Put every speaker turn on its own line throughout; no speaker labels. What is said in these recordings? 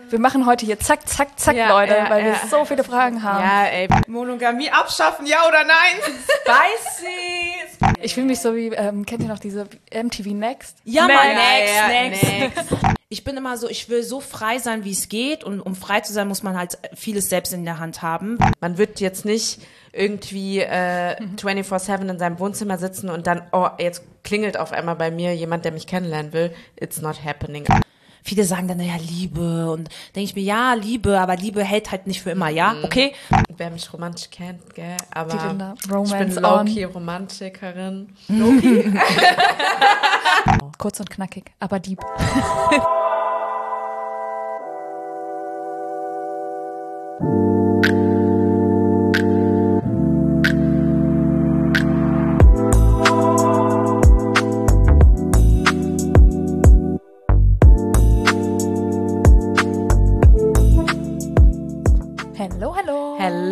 Wir machen heute hier zack, zack, zack, Leute, weil wir so viele Fragen haben.
Ja, ey. Monogamie abschaffen, ja oder nein? Spicy!
Ich fühle mich so wie, kennt ihr noch diese MTV Next?
Ja,
Next.
Ich bin immer so, ich will so frei sein, wie es geht. Und um frei zu sein, muss man halt vieles selbst in der Hand haben.
Man wird jetzt nicht irgendwie 24/7 in seinem Wohnzimmer sitzen und dann, oh, jetzt klingelt auf einmal bei mir jemand, der mich kennenlernen will. It's not happening.
Viele sagen dann, naja, Liebe. Und denke ich mir, ja, Liebe, aber Liebe hält halt nicht für immer, ja? Okay?
Wer mich romantisch kennt, gell? Aber
Die Linda,
ich
Romance
bin low-key Romantikerin.
Kurz und knackig, aber deep. Hallo, hallo.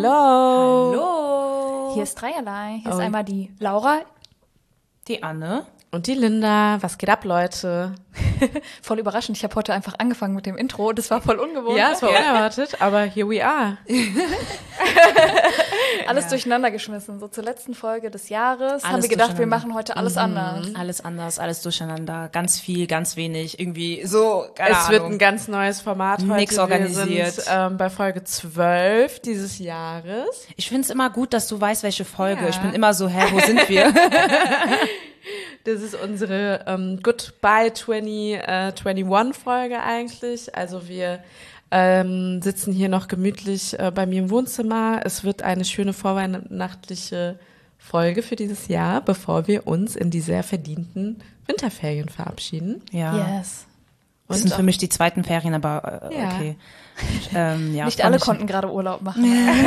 Hello.
Hier ist Dreierlei. Hier ist einmal die Laura.
Die Anne.
Und die Linda. Was geht ab, Leute?
Voll überraschend. Ich habe heute einfach angefangen mit dem Intro. Das war voll ungewohnt.
Ja, es war unerwartet, aber here we are.
Alles durcheinander geschmissen. So zur letzten Folge des Jahres haben
Alles
wir gedacht, wir
durcheinander.
machen heute alles anders.
Alles anders, alles durcheinander. Ganz viel, ganz wenig. Irgendwie so, keine
Es wird
Ahnung.
ein ganz neues Format heute.
Nix organisiert.
Wir sind bei Folge 12 dieses Jahres.
Ich finde es immer gut, dass du weißt, welche Folge.
Ja.
Ich bin immer so, wo sind wir?
Das ist unsere Goodbye 2021 Folge eigentlich. Also wir sitzen hier noch gemütlich bei mir im Wohnzimmer. Es wird eine schöne vorweihnachtliche Folge für dieses Jahr, bevor wir uns in die sehr verdienten Winterferien verabschieden.
Ja.
Yes.
Das sind für mich die zweiten Ferien, aber
Ja.
okay.
Nicht alle konnten gerade Urlaub machen.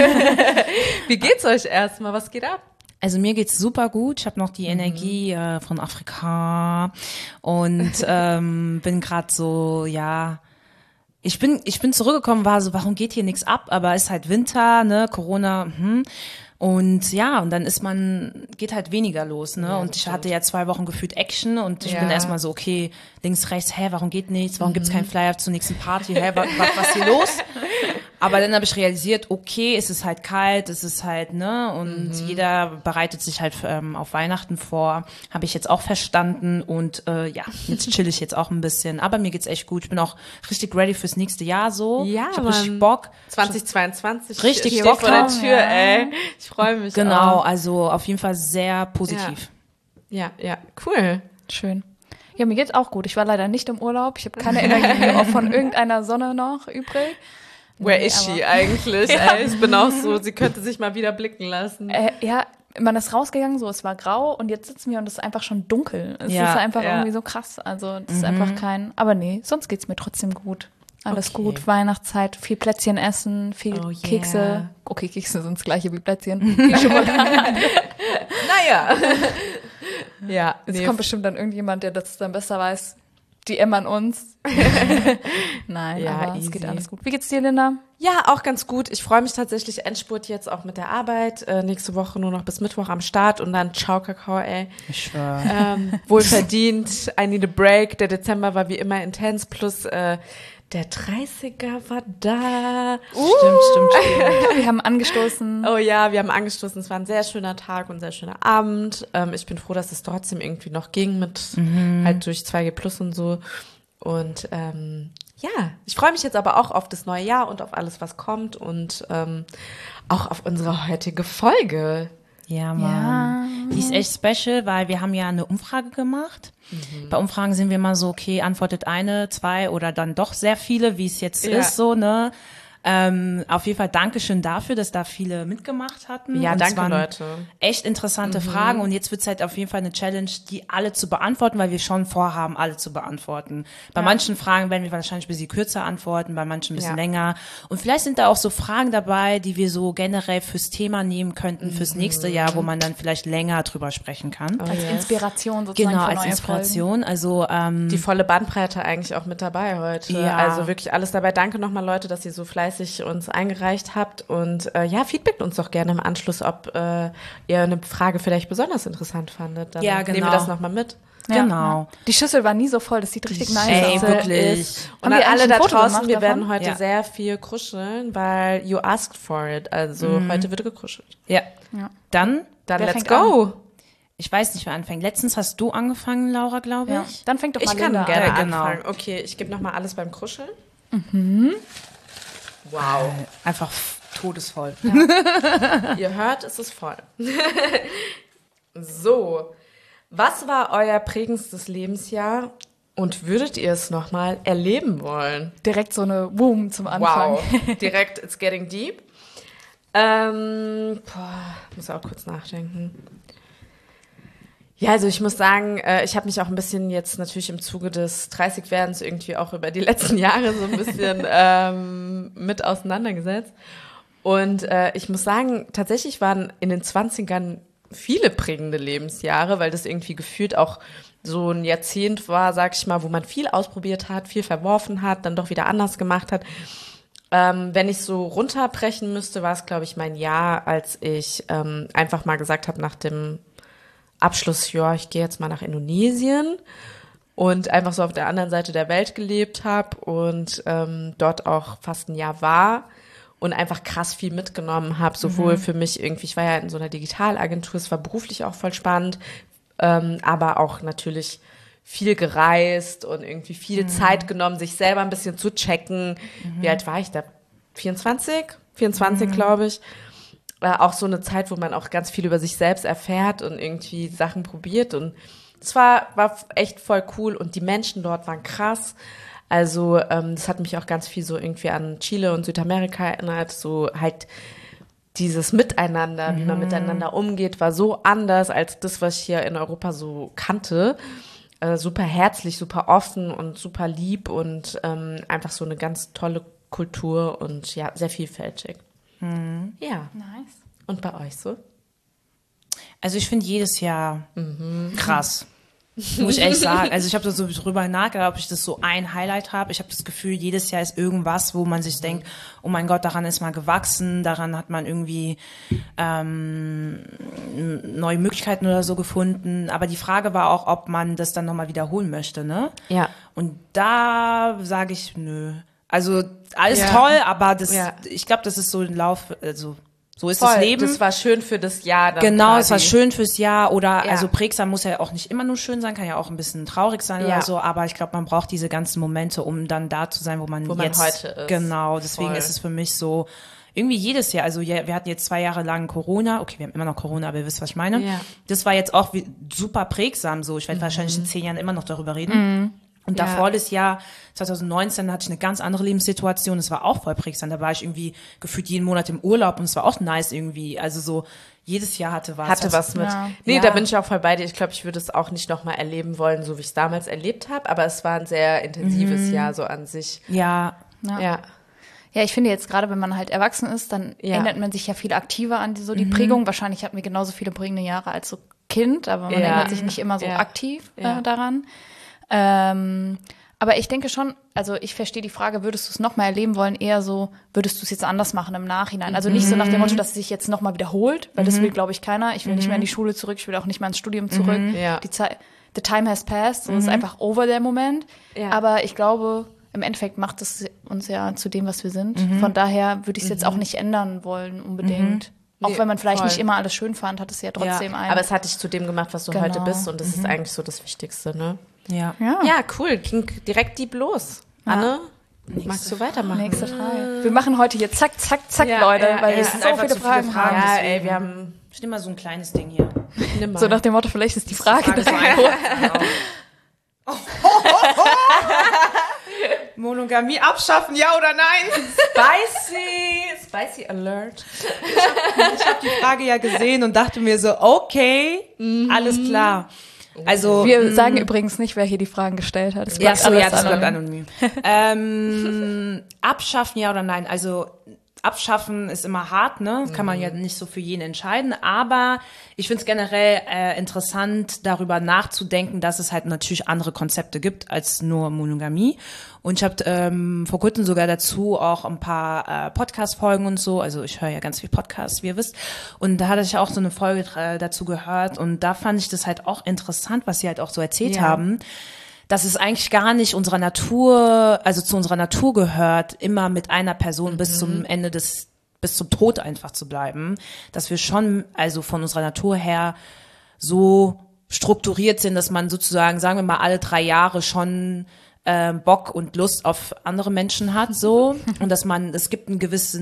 Wie geht's euch erstmal? Was geht ab?
Also mir geht's super gut. Ich habe noch die Energie von Afrika und bin gerade so, ja. Ich bin zurückgekommen, war so, warum geht hier nichts ab? Aber ist halt Winter, ne, Corona, Und ja, und dann geht halt weniger los, ne?
Ja,
und ich hatte ja 2 Wochen gefühlt Action und ich
Ja.
bin erstmal so, okay, links, rechts, warum geht nichts? Warum gibt's keinen Flyer zur nächsten Party? Was hier los? Aber dann habe ich realisiert, okay, es ist halt kalt, es ist halt, ne, und jeder bereitet sich halt auf Weihnachten vor, habe ich jetzt auch verstanden und ja, jetzt chill ich jetzt auch ein bisschen, aber mir geht's echt gut, ich bin auch richtig ready fürs nächste Jahr so,
Ja,
ich habe richtig
Mann.
Bock.
2022
Richtig
steht
Bock
vor der
drauf,
Tür,
ja.
ey. Ich freue mich.
Genau,
auch.
also auf jeden Fall sehr positiv.
Ja, cool.
Schön. Ja, mir geht's auch gut. Ich war leider nicht im Urlaub. Ich habe keine Energie auch von irgendeiner Sonne noch übrig.
Where
Nee,
is she
aber-
eigentlich? Ey, ich bin auch so, sie könnte sich mal wieder blicken lassen.
Ja, man ist rausgegangen, so, es war grau und jetzt sitzen wir und es ist einfach schon dunkel. Es
Ja,
ist einfach
ja.
irgendwie so krass. Also, das ist einfach aber nee, sonst geht's mir trotzdem gut. Alles
Okay.
gut, Weihnachtszeit, viel Plätzchen essen, viel
Oh yeah.
Kekse. Okay, Kekse sind das gleiche wie Plätzchen. Viel Schokolade.
Naja. Ja,
Jetzt kommt bestimmt dann irgendjemand, der das dann besser weiß. DM an uns. Nein,
Ja,
aber es
easy.
geht alles gut. Wie geht's dir, Linda?
Ja, auch ganz gut. Ich freue mich tatsächlich, Endspurt jetzt auch mit der Arbeit. Nächste Woche nur noch bis Mittwoch am Start und dann ciao Kakao, ey.
Ich schwöre.
Wohlverdient. I need a break. Der Dezember war wie immer intens, plus der 30er war da.
Stimmt.
Wir haben angestoßen.
Oh ja, wir haben angestoßen. Es war ein sehr schöner Tag und ein sehr schöner Abend. Ich bin froh, dass es trotzdem irgendwie noch ging mit halt durch 2G Plus und so. Und ja, ich freue mich jetzt aber auch auf das neue Jahr und auf alles, was kommt und auch auf unsere heutige Folge.
Ja, Mann. Die ist echt special, weil wir haben ja eine Umfrage gemacht. Bei Umfragen sind wir immer so, okay, antwortet 1, 2 oder dann doch sehr viele, wie es jetzt
Ja.
ist, so, ne? Auf jeden Fall Dankeschön dafür, dass da viele mitgemacht hatten.
Ja,
Und es
danke,
waren
Leute.
echt interessante Fragen und jetzt wird's halt auf jeden Fall eine Challenge, die alle zu beantworten, weil wir schon vorhaben, alle zu beantworten. Bei manchen Fragen werden wir wahrscheinlich ein bisschen kürzer antworten, bei manchen ein bisschen
Ja.
länger. Und vielleicht sind da auch so Fragen dabei, die wir so generell fürs Thema nehmen könnten, fürs nächste Jahr, wo man dann vielleicht länger drüber sprechen kann.
Als Inspiration sozusagen
Genau,
für
als
neue
Inspiration. Also
Die volle Bandbreite eigentlich auch mit dabei heute.
Ja.
Also wirklich alles dabei. Danke nochmal, Leute, dass ihr so fleißig fleißig uns eingereicht habt. Und feedbackt uns doch gerne im Anschluss, ob ihr eine Frage vielleicht besonders interessant fandet. Dann
Ja, genau.
nehmen wir das nochmal mit.
Ja.
Genau.
Die Schüssel war nie so voll, das sieht richtig nice aus.
wirklich.
Und
Haben
an
wir
alle
eigentlich
da
ein Foto
draußen,
gemacht
wir
davon?
werden heute
Ja.
sehr viel kuscheln, weil you asked for it. Also heute wird gekuschelt.
Ja.
Ja.
Dann,
Dann
Wer
let's
fängt
go.
ich weiß nicht, wer anfängt. Letztens hast du angefangen, Laura, glaube
Ja.
ich.
Dann fängt doch mal
Ich kann
Linda
gerne
an.
genau.
anfangen. Okay, ich gebe nochmal alles beim Kuscheln. Wow.
Einfach todesvoll.
Ihr hört, es ist voll. So, was war euer prägendstes Lebensjahr und würdet ihr es nochmal erleben wollen?
Direkt so eine Boom zum Anfang.
Wow, direkt, it's getting deep. Muss auch kurz nachdenken. Ja, also ich muss sagen, ich habe mich auch ein bisschen jetzt natürlich im Zuge des 30-Werdens irgendwie auch über die letzten Jahre so ein bisschen mit auseinandergesetzt. Und ich muss sagen, tatsächlich waren in den 20ern viele prägende Lebensjahre, weil das irgendwie gefühlt auch so ein Jahrzehnt war, sag ich mal, wo man viel ausprobiert hat, viel verworfen hat, dann doch wieder anders gemacht hat. Wenn ich so runterbrechen müsste, war es, glaube ich, mein Jahr, als ich einfach mal gesagt habe nach dem Abschluss, ja, ich gehe jetzt mal nach Indonesien und einfach so auf der anderen Seite der Welt gelebt habe und dort auch fast ein Jahr war und einfach krass viel mitgenommen habe, sowohl für mich irgendwie, ich war ja in so einer Digitalagentur, es war beruflich auch voll spannend, aber auch natürlich viel gereist und irgendwie viel Zeit genommen, sich selber ein bisschen zu checken. Wie alt war ich da? 24, glaube ich. Auch so eine Zeit, wo man auch ganz viel über sich selbst erfährt und irgendwie Sachen probiert. Und es war echt voll cool und die Menschen dort waren krass. Also das hat mich auch ganz viel so irgendwie an Chile und Südamerika erinnert. So halt dieses Miteinander, wie man miteinander umgeht, war so anders als das, was ich hier in Europa so kannte. Super herzlich, super offen und super lieb und einfach so eine ganz tolle Kultur und ja, sehr vielfältig. Ja.
Nice.
Und bei euch so?
Also ich finde jedes Jahr krass. Muss ich ehrlich sagen. Also ich habe da so drüber nachgedacht, ob ich das so ein Highlight habe. Ich habe das Gefühl, jedes Jahr ist irgendwas, wo man sich denkt, oh mein Gott, daran ist man gewachsen, daran hat man irgendwie neue Möglichkeiten oder so gefunden. Aber die Frage war auch, ob man das dann nochmal wiederholen möchte, ne?
Ja.
Und da sage ich, nö. Also alles
Ja.
toll, aber das,
Ja.
ich glaube, das ist so ein Lauf, also so ist
Voll,
das Leben.
das war schön für das Jahr dann
Genau,
quasi.
es war schön fürs Jahr oder
Ja.
also prägsam muss ja auch nicht immer nur schön sein, kann ja auch ein bisschen traurig sein
Ja.
oder so, aber ich glaube, man braucht diese ganzen Momente, um dann da zu sein, wo man
man
jetzt
heute ist.
Genau, deswegen
Voll.
ist es für mich so irgendwie jedes Jahr, also ja, wir hatten jetzt 2 Jahre lang Corona, okay, wir haben immer noch Corona, aber ihr wisst, was ich meine.
Ja.
Das war jetzt auch super prägsam so, ich werde wahrscheinlich in 10 Jahren immer noch darüber reden. Und
Ja.
davor das Jahr 2019 hatte ich eine ganz andere Lebenssituation. Das war auch voll prägsam. Da war ich irgendwie gefühlt jeden Monat im Urlaub und es war auch nice irgendwie. Also so jedes Jahr hatte was.
Hatte was mit.
Ja.
Nee,
Ja.
da bin ich auch voll bei dir. Ich glaube, ich würde es auch nicht nochmal erleben wollen, so wie ich es damals erlebt habe. Aber es war ein sehr intensives Jahr so an sich.
Ja,
Ja.
Ja, ich finde jetzt gerade, wenn man halt erwachsen ist, dann
Ja.
erinnert man sich ja viel aktiver an die Prägung. Wahrscheinlich hatten wir genauso viele prägende Jahre als so Kind, aber man
Ja.
erinnert sich nicht immer so
Ja.
aktiv
Ja.
daran. Aber ich denke schon, also ich verstehe die Frage, würdest du es nochmal erleben wollen, eher so, würdest du es jetzt anders machen im Nachhinein? Also nicht so nach dem Motto, dass es sich jetzt nochmal wiederholt, weil das will, glaube ich, keiner. Ich will nicht mehr in die Schule zurück, ich will auch nicht mehr ins Studium zurück.
Ja.
Die Zeit, the time has passed, so ist einfach over der Moment.
Ja.
Aber ich glaube, im Endeffekt macht es uns ja zu dem, was wir sind. Von daher würde ich es jetzt auch nicht ändern wollen unbedingt. Auch
Nee,
wenn man vielleicht
voll.
nicht immer alles schön fand, hat es ja trotzdem einen.
Aber es hat dich zu dem gemacht, was du
Genau.
heute bist. Und das ist eigentlich so das Wichtigste, ne?
ja.
ja.
Ja, cool. Ging direkt deep los. Anne, magst du weitermachen?
Nächste Frage. Wir machen heute hier zack, zack, zack,
Ja,
Leute,
ja,
weil
ja.
wir
Es
sind
so
einfach
viele
zu viele
Fragen
Fragen.
haben.
Ja,
deswegen.
ey, wir haben...
Ich nehme mal so ein kleines Ding hier.
Nimm mal.
So nach dem Motto, vielleicht ist die Frage
Frage so
direkt.
einfach. Monogamie abschaffen, ja oder nein?
Spicy Alert.
Ich habe die Frage ja gesehen und dachte mir so, okay, alles klar. Also
Wir sagen übrigens nicht, wer hier die Fragen gestellt hat. Es
ja,
bleibt
so, ja,
alles
das bleibt
anonym.
anonym. Abschaffen, ja oder nein? Also abschaffen ist immer hart, ne? Das kann man ja nicht so für jeden entscheiden. Aber ich finde es generell interessant, darüber nachzudenken, dass es halt natürlich andere Konzepte gibt als nur Monogamie. Und ich habe vor kurzem sogar dazu auch ein paar Podcast-Folgen und so. Also ich höre ja ganz viel Podcasts, wie ihr wisst. Und da hatte ich auch so eine Folge dazu gehört. Und da fand ich das halt auch interessant, was sie halt auch so erzählt haben, dass es eigentlich gar nicht unserer Natur, also zu unserer Natur gehört, immer mit einer Person bis zum Ende bis zum Tod einfach zu bleiben. Dass wir schon, also von unserer Natur her so strukturiert sind, dass man sozusagen, sagen wir mal, alle 3 Jahre schon Bock und Lust auf andere Menschen hat, so. Und dass es gibt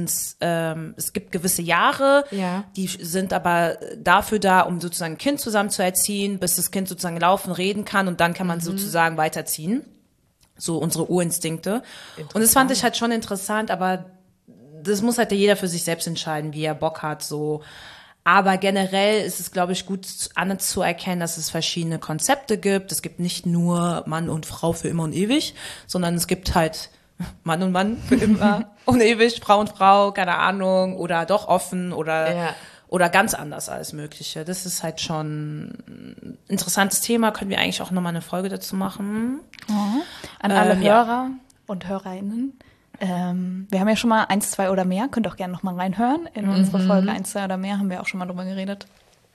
gewisse Jahre, die sind aber dafür da, um sozusagen ein Kind zusammen zu erziehen, bis das Kind sozusagen laufen, reden kann und dann kann man sozusagen weiterziehen. So unsere Urinstinkte. Und das fand ich halt schon interessant, aber das muss halt jeder für sich selbst entscheiden, wie er Bock hat, so. Aber generell ist es, glaube ich, gut anzuerkennen, dass es verschiedene Konzepte gibt. Es gibt nicht nur Mann und Frau für immer und ewig, sondern es gibt halt Mann und Mann für immer und ewig, Frau und Frau, keine Ahnung, oder doch offen oder ganz anders alles Mögliche. Das ist halt schon ein interessantes Thema. Können wir eigentlich auch nochmal eine Folge dazu machen?
An alle Hörer und Hörerinnen. Wir haben ja schon mal 1, 2 oder mehr. Könnt auch gerne noch mal reinhören. In unsere Folge 1, 2 oder mehr haben wir auch schon mal drüber geredet.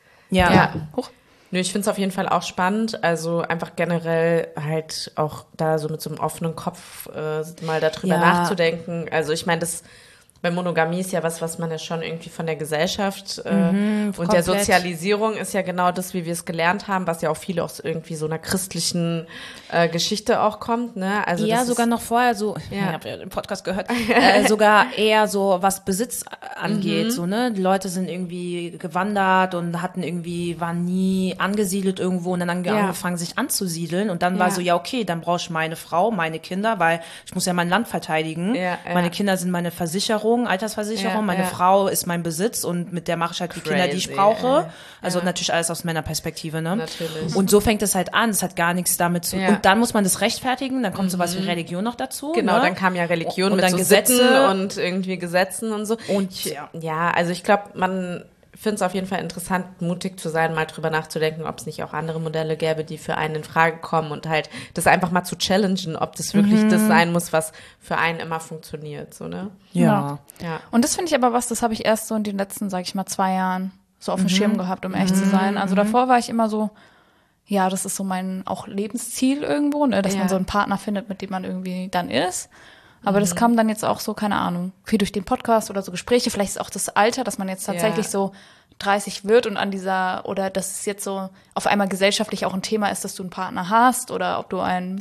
Ja. Nö, ich finde es auf jeden Fall auch spannend. Also einfach generell halt auch da so mit so einem offenen Kopf mal darüber nachzudenken. Also ich meine, bei Monogamie ist ja was man ja schon irgendwie von der Gesellschaft und der Sozialisierung ist ja genau das, wie wir es gelernt haben, was ja auch viele aus irgendwie so einer christlichen Geschichte auch kommt, ne? Also
ja, sogar noch vorher so, ich habe ja den Podcast gehört, sogar eher so, was Besitz angeht, so, ne? Die Leute sind irgendwie gewandert und waren nie angesiedelt irgendwo und dann angefangen, sich anzusiedeln und dann war so, ja, okay, dann brauche ich meine Frau, meine Kinder, weil ich muss ja mein Land verteidigen. Meine Kinder sind meine Versicherung, Altersversicherung, meine Frau ist mein Besitz und mit der mache ich halt die Kinder, die ich brauche. Also natürlich alles aus Männerperspektive, ne? Natürlich. Und so fängt es halt an, es hat gar nichts damit zu und dann muss man das rechtfertigen, dann kommt sowas wie Religion noch dazu.
Genau,
ne?
dann kam ja Religion
und
mit
dann
so
Gesetze
Sitten und irgendwie Gesetzen und so.
Und
also ich glaube, man finde es auf jeden Fall interessant, mutig zu sein, mal drüber nachzudenken, ob es nicht auch andere Modelle gäbe, die für einen in Frage kommen und halt das einfach mal zu challengen, ob das wirklich das sein muss, was für einen immer funktioniert, so, ne?
Ja.
Und das finde ich aber das habe ich erst so in den letzten, sag ich mal, 2 Jahren so auf dem Schirm gehabt, um echt zu sein. Also davor war ich immer so, ja, das ist so mein auch Lebensziel irgendwo, ne, dass man so einen Partner findet, mit dem man irgendwie dann ist. Aber das kam dann jetzt auch so, keine Ahnung, viel durch den Podcast oder so Gespräche. Vielleicht ist auch das Alter, dass man jetzt tatsächlich so 30 wird und oder dass es jetzt so auf einmal gesellschaftlich auch ein Thema ist, dass du einen Partner hast oder ob du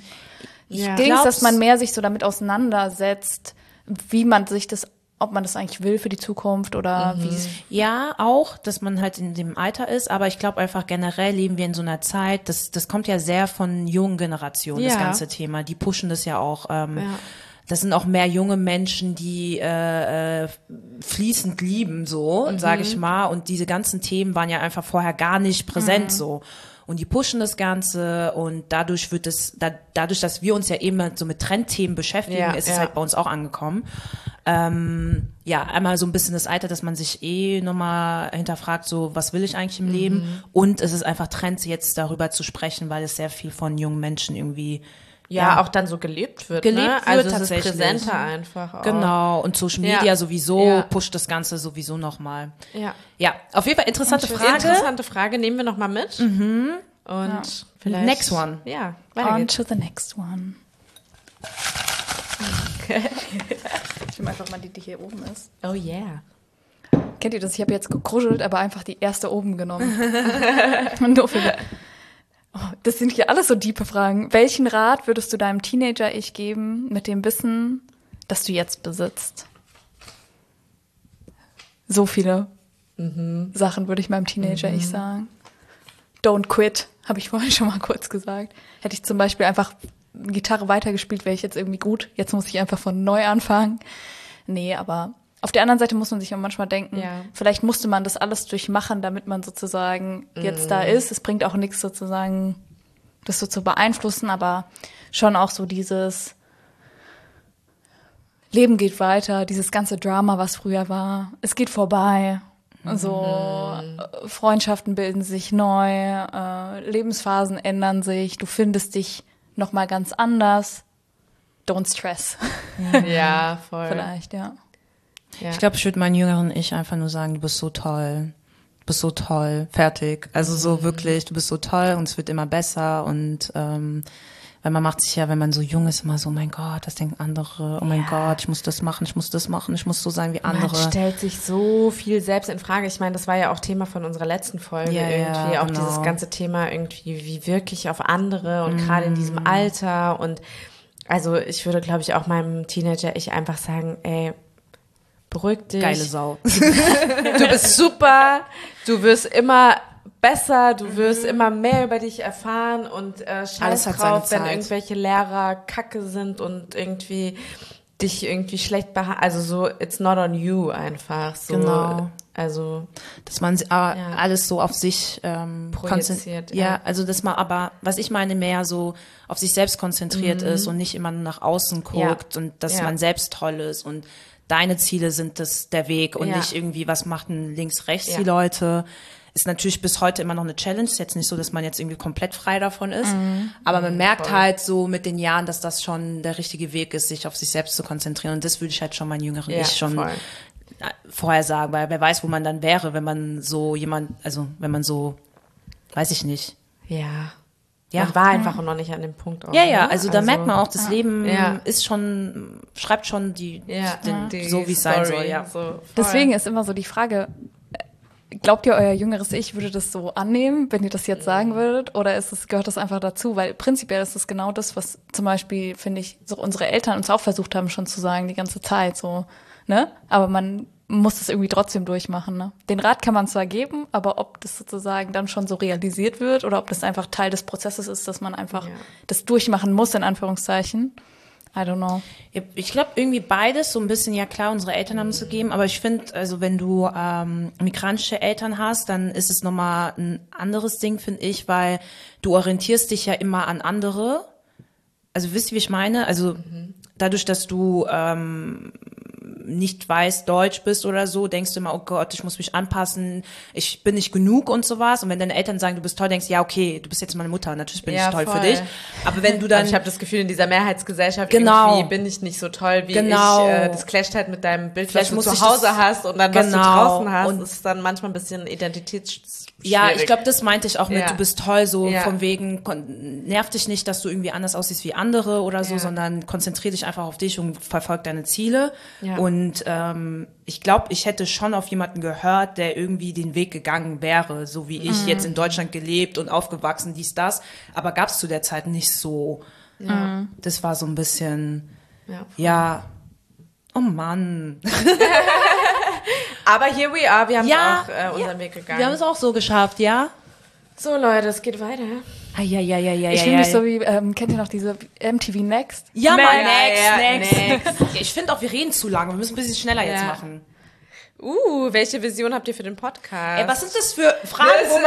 dass man mehr sich so damit auseinandersetzt, wie man sich ob man das eigentlich will für die Zukunft oder wie.
Ja, auch, dass man halt in dem Alter ist, aber ich glaube einfach generell leben wir in so einer Zeit, das kommt ja sehr von jungen Generationen, das ganze Thema. Die pushen das ja auch. Das sind auch mehr junge Menschen, die fließend lieben, so, sage ich mal. Und diese ganzen Themen waren ja einfach vorher gar nicht präsent, so. Und die pushen das Ganze und dadurch dadurch, dass wir uns ja eben so mit Trendthemen beschäftigen, ist es halt bei uns auch angekommen. Einmal so ein bisschen das Alter, dass man sich nochmal hinterfragt, so, was will ich eigentlich im Leben? Und es ist einfach Trend, jetzt darüber zu sprechen, weil es sehr viel von jungen Menschen irgendwie
auch dann so gelebt wird, ne? Also es ist präsenter einfach auch.
Genau, und Social Media sowieso pusht das Ganze sowieso nochmal. Ja, auf jeden Fall interessante
Frage, nehmen wir nochmal mit. Und vielleicht
next one.
Ja,
on to the next one. Okay. Ich nehme einfach mal die hier oben ist.
Oh yeah.
Kennt ihr das? Ich habe jetzt gekruschelt, aber einfach die erste oben genommen. Das sind hier alles so diepe Fragen. Welchen Rat würdest du deinem Teenager-Ich geben mit dem Wissen, das du jetzt besitzt? So viele Sachen würde ich meinem Teenager-Ich sagen. Don't quit, habe ich vorhin schon mal kurz gesagt. Hätte ich zum Beispiel einfach Gitarre weitergespielt, wäre ich jetzt irgendwie gut. Jetzt muss ich einfach von neu anfangen. Nee, aber auf der anderen Seite muss man sich auch manchmal denken, vielleicht musste man das alles durchmachen, damit man sozusagen jetzt da ist. Es bringt auch nichts sozusagen, das so zu beeinflussen, aber schon auch so Leben geht weiter, dieses ganze Drama, was früher war, es geht vorbei. So, Freundschaften bilden sich neu, Lebensphasen ändern sich, du findest dich nochmal ganz anders. Don't stress.
Ja, voll.
Vielleicht, ja.
Ich glaube, ich würde meinen jüngeren Ich einfach nur sagen, du bist so toll. Du bist so toll. Fertig. Also so wirklich, du bist so toll und es wird immer besser und weil man macht sich ja, wenn man so jung ist, immer so, oh mein Gott, das denken andere, oh mein Gott, ich muss das machen, ich muss das machen, ich muss so sein wie andere.
Man stellt sich so viel selbst in Frage. Ich meine, das war ja auch Thema von unserer letzten Folge irgendwie, auch
genau.
dieses ganze Thema irgendwie, wie wirklich auf andere und gerade in diesem Alter und also ich würde, glaube ich, auch meinem Teenager-Ich einfach sagen, ey, beruhig dich.
Geile Sau.
Du bist super, du wirst immer besser, du wirst immer mehr über dich erfahren und scheiß drauf, wenn irgendwelche Lehrer kacke sind und irgendwie dich irgendwie schlecht behandeln. Also so, it's not on you einfach. So,
genau.
Also,
dass man alles so auf sich
projiziert.
Ja, also dass man aber, was ich meine, mehr so auf sich selbst konzentriert ist und nicht immer nur nach außen guckt und dass man selbst toll ist und deine Ziele sind der Weg und nicht irgendwie, was machen links, rechts die Leute. Ist natürlich bis heute immer noch eine Challenge. Ist jetzt nicht so, dass man jetzt irgendwie komplett frei davon ist. Aber man merkt halt so mit den Jahren, dass das schon der richtige Weg ist, sich auf sich selbst zu konzentrieren. Und das würde ich halt schon meinen jüngeren Ich schon vorher sagen, weil wer weiß, wo man dann wäre, wenn man so wenn man so, weiß ich nicht.
Ja. Man war einfach noch nicht an dem Punkt. Auch,
ja, also da merkt man auch, das Leben ist schreibt schon
die
so wie es sein soll, ja.
So,
deswegen ist immer so die Frage, glaubt ihr, euer jüngeres Ich würde das so annehmen, wenn ihr das jetzt sagen würdet? Oder gehört das einfach dazu? Weil prinzipiell ist es genau das, was zum Beispiel, finde ich, so unsere Eltern uns auch versucht haben schon zu sagen die ganze Zeit, so, ne? Aber man muss das irgendwie trotzdem durchmachen, ne? Den Rat kann man zwar geben, aber ob das sozusagen dann schon so realisiert wird oder ob das einfach Teil des Prozesses ist, dass man einfach das durchmachen muss, in Anführungszeichen. I don't know.
Ich glaube irgendwie beides, so ein bisschen, ja klar, unsere Eltern haben es gegeben, aber ich finde, also wenn du migrantische Eltern hast, dann ist es nochmal ein anderes Ding, finde ich, weil du orientierst dich ja immer an andere. Also wisst ihr, wie ich meine? Also dadurch, dass du nicht weiß, Deutsch bist oder so, denkst du immer, oh Gott, ich muss mich anpassen, ich bin nicht genug und sowas. Und wenn deine Eltern sagen, du bist toll, denkst du, ja, okay, du bist jetzt meine Mutter, natürlich bin ich toll für dich. Aber wenn du dann...
ich habe das Gefühl, in dieser Mehrheitsgesellschaft irgendwie bin ich nicht so toll, wie ich. Das clasht halt mit deinem Bild, was du zu Hause hast und dann, was du draußen hast. Und das ist dann manchmal ein bisschen identitätsschwierig.
Ja, ich glaube, das meinte ich auch mit, du bist toll, so von wegen, nerv dich nicht, dass du irgendwie anders aussiehst wie andere oder so, sondern konzentrier dich einfach auf dich und verfolg deine Ziele. Ja. Und ich glaube, ich hätte schon auf jemanden gehört, der irgendwie den Weg gegangen wäre, so wie ich jetzt in Deutschland gelebt und aufgewachsen, dies, das. Aber gab es zu der Zeit nicht so. Ja. Das war so ein bisschen, oh Mann.
Aber here we are, wir haben auch unseren Weg gegangen.
Wir haben es auch so geschafft, ja.
So Leute, es geht weiter.
Ich fühle mich so wie, kennt ihr noch diese MTV Next?
Ja, mal Next. Ich finde auch, wir reden zu lange, wir müssen ein bisschen schneller jetzt machen.
Welche Vision habt ihr für den Podcast?
Ey, was sind das für Fragen,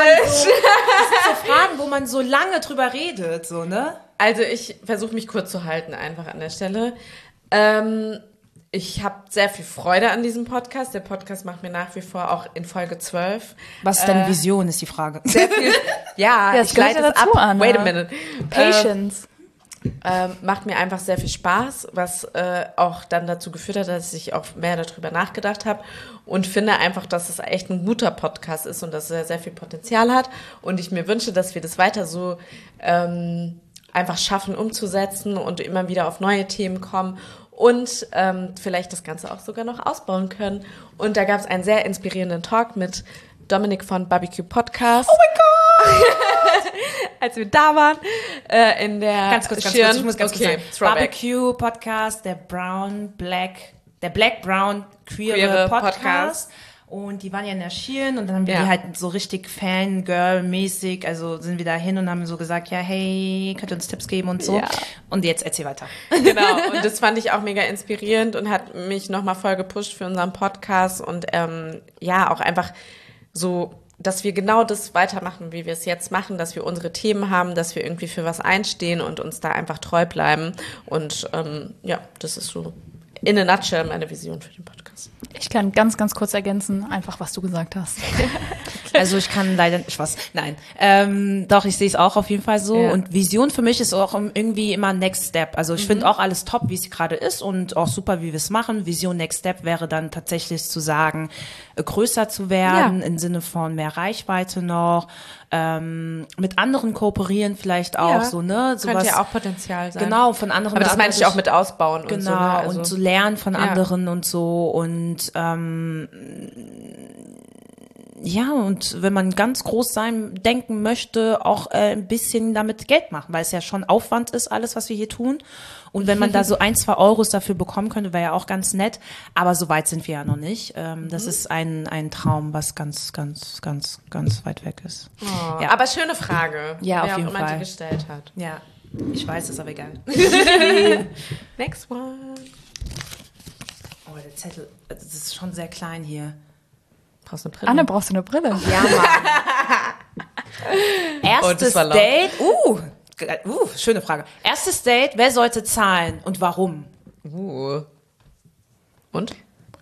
wo man so lange drüber redet, so, ne?
Also ich versuche mich kurz zu halten einfach an der Stelle. Ich habe sehr viel Freude an diesem Podcast. Der Podcast macht mir nach wie vor auch in Folge 12.
Was ist deine Vision, ist die Frage.
Sehr viel. Ich leite es ab. Wait a minute.
Patience.
Macht mir einfach sehr viel Spaß, was auch dann dazu geführt hat, dass ich auch mehr darüber nachgedacht habe und finde einfach, dass es echt ein guter Podcast ist und dass er sehr viel Potenzial hat. Und ich mir wünsche, dass wir das weiter so einfach schaffen umzusetzen und immer wieder auf neue Themen kommen. Und vielleicht das Ganze auch sogar noch ausbauen können. Und da gab es einen sehr inspirierenden Talk mit Dominik von Barbecue Podcast. Oh mein Gott! Als wir da waren, in der
ganz kurz, ich muss ganz kurz sagen. Barbecue Podcast, der Black Brown Queer Podcast. Und die waren ja in der Schirn und dann haben wir die halt so richtig Fangirl-mäßig, also sind wir da hin und haben so gesagt, ja, hey, könnt ihr uns Tipps geben und so. Ja. Und jetzt erzähl weiter.
Genau, und das fand ich auch mega inspirierend und hat mich nochmal voll gepusht für unseren Podcast und auch einfach so, dass wir genau das weitermachen, wie wir es jetzt machen, dass wir unsere Themen haben, dass wir irgendwie für was einstehen und uns da einfach treu bleiben. Und das ist so in a nutshell meine Vision für den Podcast.
Ich kann ganz, ganz kurz ergänzen, einfach was du gesagt hast.
Also ich kann leider nicht was. Nein. Doch, ich sehe es auch auf jeden Fall so.
Ja.
Und Vision für mich ist auch irgendwie immer Next Step. Also ich finde auch alles top, wie es gerade ist und auch super, wie wir es machen. Vision Next Step wäre dann tatsächlich zu sagen, größer zu werden, im Sinne von mehr Reichweite noch, mit anderen kooperieren vielleicht auch so, ne? Sowas,
könnte ja auch Potenzial sein.
Genau, von anderen.
Aber das meine ich auch mit ausbauen und so.
Genau,
Ne? Also,
und zu lernen von anderen und so und ja, und wenn man ganz groß denken möchte, auch ein bisschen damit Geld machen, weil es ja schon Aufwand ist, alles, was wir hier tun. Und wenn man da so 1, 2 Euros dafür bekommen könnte, wäre ja auch ganz nett. Aber so weit sind wir ja noch nicht. Das ist ein Traum, was ganz, ganz, ganz, ganz weit weg ist.
Oh,
Ja.
Aber schöne Frage.
Ja, auf
wer
jeden
auch immer
Fall.
die gestellt hat.
Ja, ich weiß, ist aber egal.
Next one.
Oh, der Zettel, das ist schon sehr klein hier.
Brauchst du eine Brille?
Anne, brauchst du eine Brille?
Ja, Mann. Erstes
das war laut.
Date. Schöne Frage. Erstes Date, wer sollte zahlen und warum?
Und?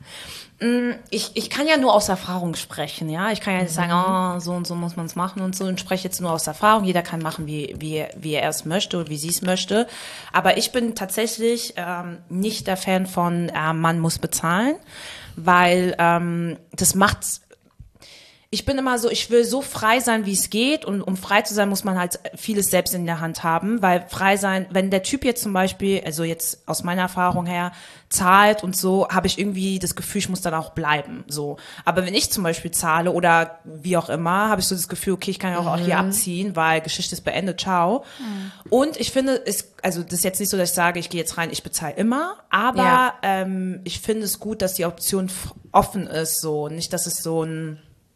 Ich kann ja nur aus Erfahrung sprechen, ja. Ich kann ja nicht sagen, oh, so und so muss man es machen und so. Und spreche jetzt nur aus Erfahrung. Jeder kann machen, wie er es möchte oder wie sie es möchte. Aber ich bin tatsächlich nicht der Fan von, man muss bezahlen, weil das macht's. Ich bin immer so, ich will so frei sein, wie es geht. Und um frei zu sein, muss man halt vieles selbst in der Hand haben. Weil frei sein, wenn der Typ jetzt zum Beispiel, also jetzt aus meiner Erfahrung her, zahlt und so, habe ich irgendwie das Gefühl, ich muss dann auch bleiben. So. Aber wenn ich zum Beispiel zahle oder wie auch immer, habe ich so das Gefühl, okay, ich kann ja auch hier abziehen, weil Geschichte ist beendet, ciao. Und ich finde, also das ist jetzt nicht so, dass ich sage, ich gehe jetzt rein, ich bezahle immer. Aber ich finde es gut, dass die Option offen ist. So. Nicht, dass es so ein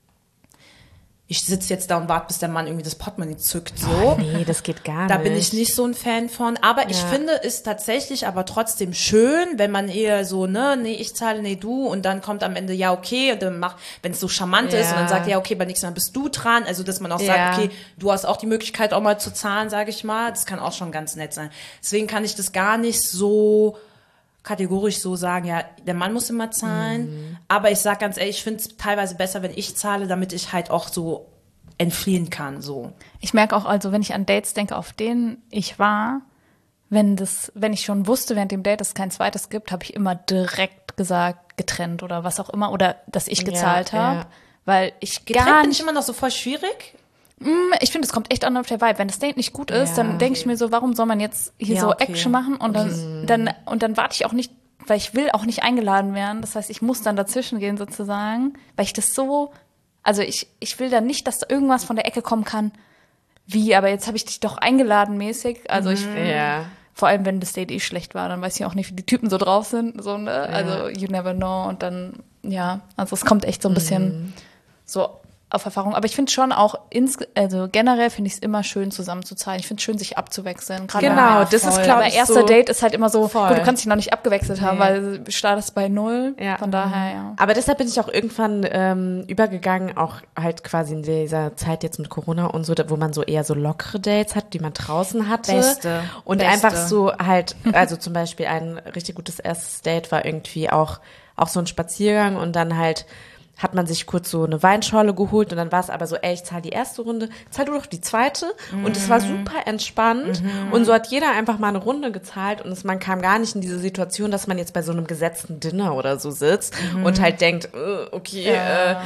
ich sitze jetzt da und warte, bis der Mann irgendwie das Portemonnaie zückt, so.
Oh, nee, das geht gar nicht.
Da bin ich nicht so ein Fan von. Aber ich finde es tatsächlich aber trotzdem schön, wenn man eher so, ne, nee, ich zahle, nee, du. Und dann kommt am Ende, ja, okay. Und dann wenn es so charmant ist und dann sagt, ja, okay, beim nächsten Mal bist du dran. Also, dass man auch sagt, okay, du hast auch die Möglichkeit, auch mal zu zahlen, sage ich mal. Das kann auch schon ganz nett sein. Deswegen kann ich das gar nicht so kategorisch so sagen, ja, der Mann muss immer zahlen, aber ich sag ganz ehrlich, ich finde es teilweise besser, wenn ich zahle, damit ich halt auch so entfliehen kann, so.
Ich merke auch, also wenn ich an Dates denke, auf denen ich war, wenn ich schon wusste während dem Date, dass es kein zweites gibt, habe ich immer direkt gesagt, getrennt oder was auch immer, oder dass ich gezahlt habe, weil ich
Getrennt
gar
bin
nicht,
ich immer noch so voll schwierig.
ich finde, es kommt echt an auf der Vibe. Wenn das Date nicht gut ist, dann denke ich mir so, warum soll man jetzt hier so Action machen und dann warte ich auch nicht, weil ich will auch nicht eingeladen werden. Das heißt, ich muss dann dazwischen gehen sozusagen, weil ich das so, also ich will dann nicht, dass da irgendwas von der Ecke kommen kann. Wie, aber jetzt habe ich dich doch eingeladen mäßig. Also vor allem, wenn das Date eh schlecht war, dann weiß ich auch nicht, wie die Typen so drauf sind. So, ne? Also you never know. Und dann, also es kommt echt so ein bisschen so auf Erfahrung. Aber ich finde schon auch, also generell finde ich es immer schön, zusammen zu zahlen. Ich finde es schön, sich abzuwechseln. Gerade
Genau, das ist, glaube
aber
ich,
erster
so
Date ist halt immer so,
voll.
gut, du kannst dich noch nicht abgewechselt haben, weil du startest bei 0.
Ja.
Von daher,
Aber deshalb bin ich auch irgendwann übergegangen, auch halt quasi in dieser Zeit jetzt mit Corona und so, wo man so eher so lockere Dates hat, die man draußen hatte.
Beste.
Und einfach so halt, also zum Beispiel ein richtig gutes erstes Date war irgendwie auch so ein Spaziergang und dann halt hat man sich kurz so eine Weinschorle geholt und dann war es aber so, ey, ich zahle die erste Runde, zahl du doch die zweite. Und es war super entspannt und so hat jeder einfach mal eine Runde gezahlt und man kam gar nicht in diese Situation, dass man jetzt bei so einem gesetzten Dinner oder so sitzt und halt denkt, okay,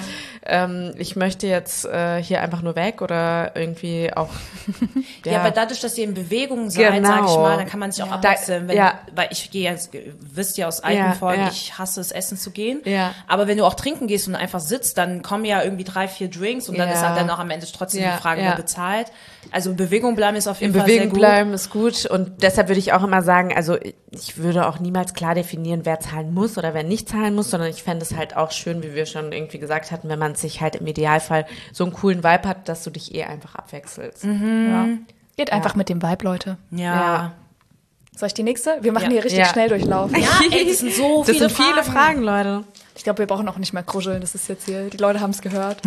ich möchte jetzt hier einfach nur weg oder irgendwie auch.
Ja, aber dadurch, dass ihr in Bewegung seid, sag ich mal, dann kann man sich auch abwechseln. Weil ich gehe jetzt, wisst ihr aus alten Folgen, ich hasse es, essen zu gehen.
Ja.
Aber wenn du auch trinken gehst und einfach sitzt, dann kommen ja irgendwie 3, 4 Drinks und dann ist halt dann auch am Ende trotzdem die Frage, wer bezahlt. Also in Bewegung bleiben ist auf jeden Fall sehr gut.
In Bewegung bleiben ist gut und deshalb würde ich auch immer sagen, also ich würde auch niemals klar definieren, wer zahlen muss oder wer nicht zahlen muss, sondern ich fände es halt auch schön, wie wir schon irgendwie gesagt hatten, wenn man sich halt im Idealfall so einen coolen Vibe hat, dass du dich einfach abwechselst.
geht einfach mit dem Vibe, Leute.
Ja.
Soll ich die nächste? Wir machen hier richtig schnell durchlaufen.
Ja, ey, das sind so
Das
viele
sind viele Fragen, Leute.
Ich glaube, wir brauchen auch nicht mehr kruscheln. Das ist jetzt hier, die Leute haben es gehört.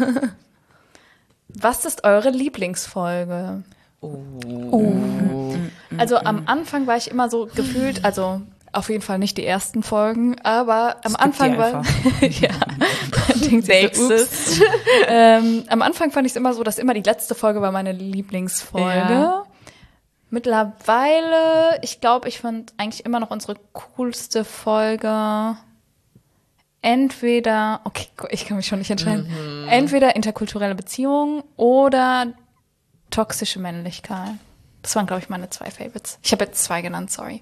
Was ist eure Lieblingsfolge? Also am Anfang war ich immer so gefühlt, also auf jeden Fall nicht die ersten Folgen, aber am
Skip
Anfang
die
war, ja, dann denkt sich so, ups. Am Anfang fand ich es immer so, dass immer die letzte Folge war meine Lieblingsfolge.
Ja.
Mittlerweile, ich glaube, ich fand eigentlich immer noch unsere coolste Folge entweder, okay, ich kann mich schon nicht entscheiden, entweder interkulturelle Beziehungen oder toxische Männlichkeit. Das waren, glaube ich, meine 2 Favorites. Ich habe jetzt 2 genannt, sorry.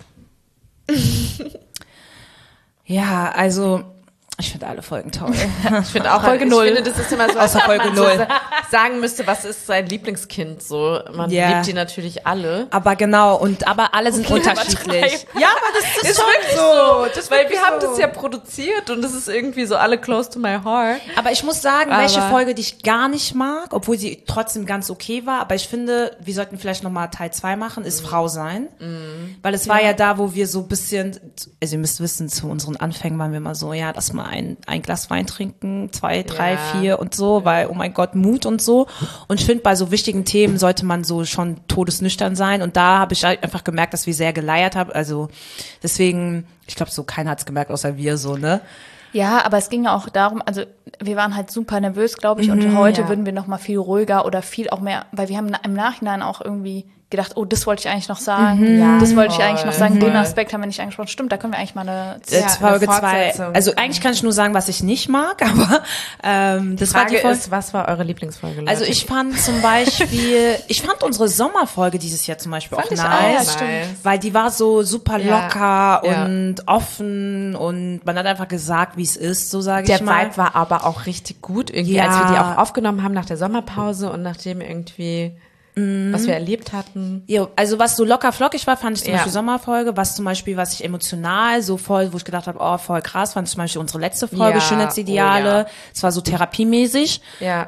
Ja, also ich finde alle Folgen toll.
Ich finde auch
Folge 0.
Ich finde, das ist immer so,
Außer Folge 0.
sagen müsste, was ist sein Lieblingskind so. Man
Ja.
liebt die natürlich alle.
Aber genau, aber alle sind unterschiedlich. Ja, aber das ist schon
wirklich
so. Das ist
Weil
wirklich
wir haben
so.
das ja produziert und das ist irgendwie so alle close to my heart.
Aber ich muss sagen,
Aber-
welche Folge, die ich gar nicht mag, obwohl sie trotzdem ganz okay war, aber ich finde, wir sollten vielleicht nochmal Teil 2 machen, ist Frau sein. Weil es war ja da, wo wir so ein bisschen, also ihr müsst wissen, zu unseren Anfängen waren wir immer so, ja, lass mal ein Glas Wein trinken, 2, 3,
Ja.
4 und so, weil, oh mein Gott, Mut und so. Und ich finde, bei so wichtigen Themen sollte man so schon todesnüchtern sein. Und da habe ich halt einfach gemerkt, dass wir sehr geleiert haben. Also deswegen, ich glaube, so keiner hat's gemerkt, außer wir so, ne?
Ja, aber es ging ja auch darum, also wir waren halt super nervös, glaube ich, und heute
ja.
würden wir noch mal viel ruhiger oder viel auch mehr, weil wir haben im Nachhinein auch irgendwie gedacht, oh, das wollte ich eigentlich noch sagen,
Ja,
das wollte ich eigentlich noch sagen, den
voll.
Aspekt haben wir nicht angesprochen. Stimmt, da können wir eigentlich mal eine
Folge
eine
2.
Fortsetzung.
Also eigentlich kann ich nur sagen, was ich nicht mag, aber das war die
Frage
Folge.
ist, was war eure Lieblingsfolge? Leute?
Also ich fand zum Beispiel, unsere Sommerfolge dieses Jahr zum Beispiel
Fand
auch
ich
nice,
auch nice.
weil die war so super
Ja,
locker
ja.
und offen und man hat einfach gesagt, wie es ist, so sage
der
ich mal.
Vibe war aber auch richtig gut, irgendwie,
Ja.
als wir die auch aufgenommen haben nach der Sommerpause und nachdem irgendwie, was wir erlebt hatten.
Ja, also was so locker flockig war, fand ich zum
Ja.
Beispiel Sommerfolge, was ich emotional so voll, wo ich gedacht habe, oh, voll krass, fand ich zum Beispiel unsere letzte Folge,
Ja,
Schönheitsideale.
oh ja.
Es war so therapiemäßig.
Ja,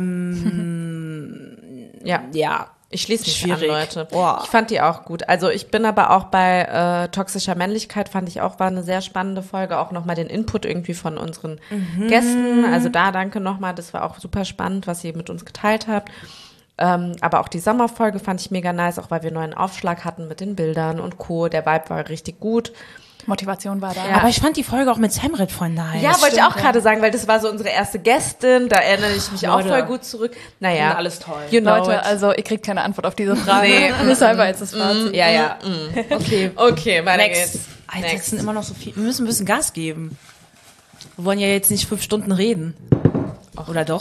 ja.
Ja.
Ich schließe mich
Schwierig.
an, Leute.
Boah.
Ich fand die auch gut. Also ich bin aber auch bei toxischer Männlichkeit, fand ich auch, war eine sehr spannende Folge. Auch nochmal den Input irgendwie von unseren Gästen. Also da danke nochmal, das war auch super spannend, was ihr mit uns geteilt habt. Aber auch die Sommerfolge fand ich mega nice, auch weil wir neuen Aufschlag hatten mit den Bildern und Co. Der Vibe war richtig gut.
Motivation war da.
Ja.
Aber ich fand die Folge auch mit Semrit voll nice.
Ja, wollte ich auch gerade sagen, weil das war so unsere erste Gästin, da erinnere ich mich auch
Leute.
voll gut zurück. Naja,
Alles toll.
you know
Leute,
it.
also ihr kriegt keine Antwort auf diese Frage.
Nee.
Deshalb war jetzt das Fazit.
Ja, ja.
Okay.
Okay, weiter
Next.
geht's.
Alter, jetzt
Next.
sind immer noch so viel. Wir müssen ein bisschen Gas geben. Wir wollen ja jetzt nicht 5 Stunden reden. Oder doch?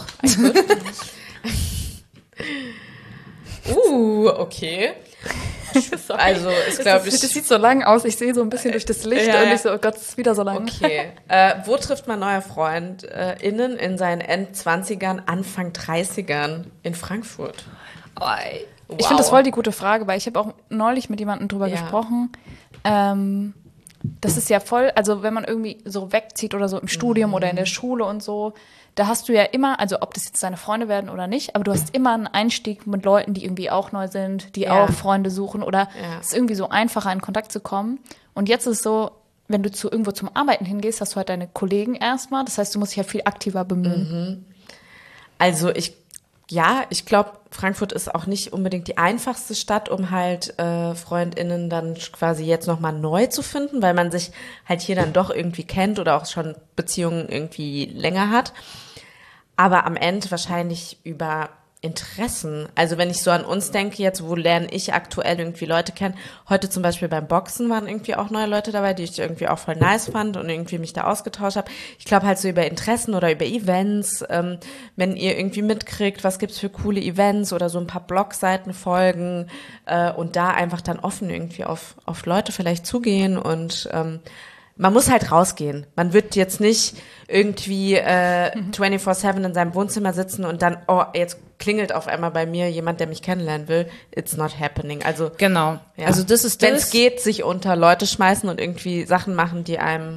Okay. Also, ist glaube ich.
Das sieht so lang aus, ich sehe so ein bisschen durch das Licht
Ja,
und
ja.
ich so, oh Gott, es ist wieder so lang.
Okay. Wo trifft man neue FreundInnen in seinen End-20ern, Anfang 30ern in Frankfurt?
Ich finde das voll die gute Frage, weil ich habe auch neulich mit jemandem drüber
Ja.
gesprochen. Das ist ja voll, also wenn man irgendwie so wegzieht oder so im Studium oder in der Schule und so, da hast du ja immer, also ob das jetzt deine Freunde werden oder nicht, aber du hast immer einen Einstieg mit Leuten, die irgendwie auch neu sind, die
Ja.
auch Freunde suchen oder es ist irgendwie so einfacher, in Kontakt zu kommen. Und jetzt ist es so, wenn du irgendwo zum Arbeiten hingehst, hast du halt deine Kollegen erstmal, das heißt, du musst dich ja viel aktiver bemühen.
Also ich glaube, Frankfurt ist auch nicht unbedingt die einfachste Stadt, um halt FreundInnen dann quasi jetzt nochmal neu zu finden, weil man sich halt hier dann doch irgendwie kennt oder auch schon Beziehungen irgendwie länger hat. Aber am Ende wahrscheinlich über Interessen. Also wenn ich so an uns denke jetzt, wo lerne ich aktuell irgendwie Leute kennen? Heute zum Beispiel beim Boxen waren irgendwie auch neue Leute dabei, die ich irgendwie auch voll nice fand und irgendwie mich da ausgetauscht habe. Ich glaube halt so über Interessen oder über Events, wenn ihr irgendwie mitkriegt, was gibt's für coole Events oder so ein paar Blogseiten folgen und da einfach dann offen irgendwie auf Leute vielleicht zugehen und man muss halt rausgehen. Man wird jetzt nicht irgendwie 24/7 in seinem Wohnzimmer sitzen und dann, oh, jetzt klingelt auf einmal bei mir jemand, der mich kennenlernen will. It's not happening. Also
Genau.
ja.
Also das ist
wenn
das.
es geht, sich unter Leute schmeißen und irgendwie Sachen machen, die einem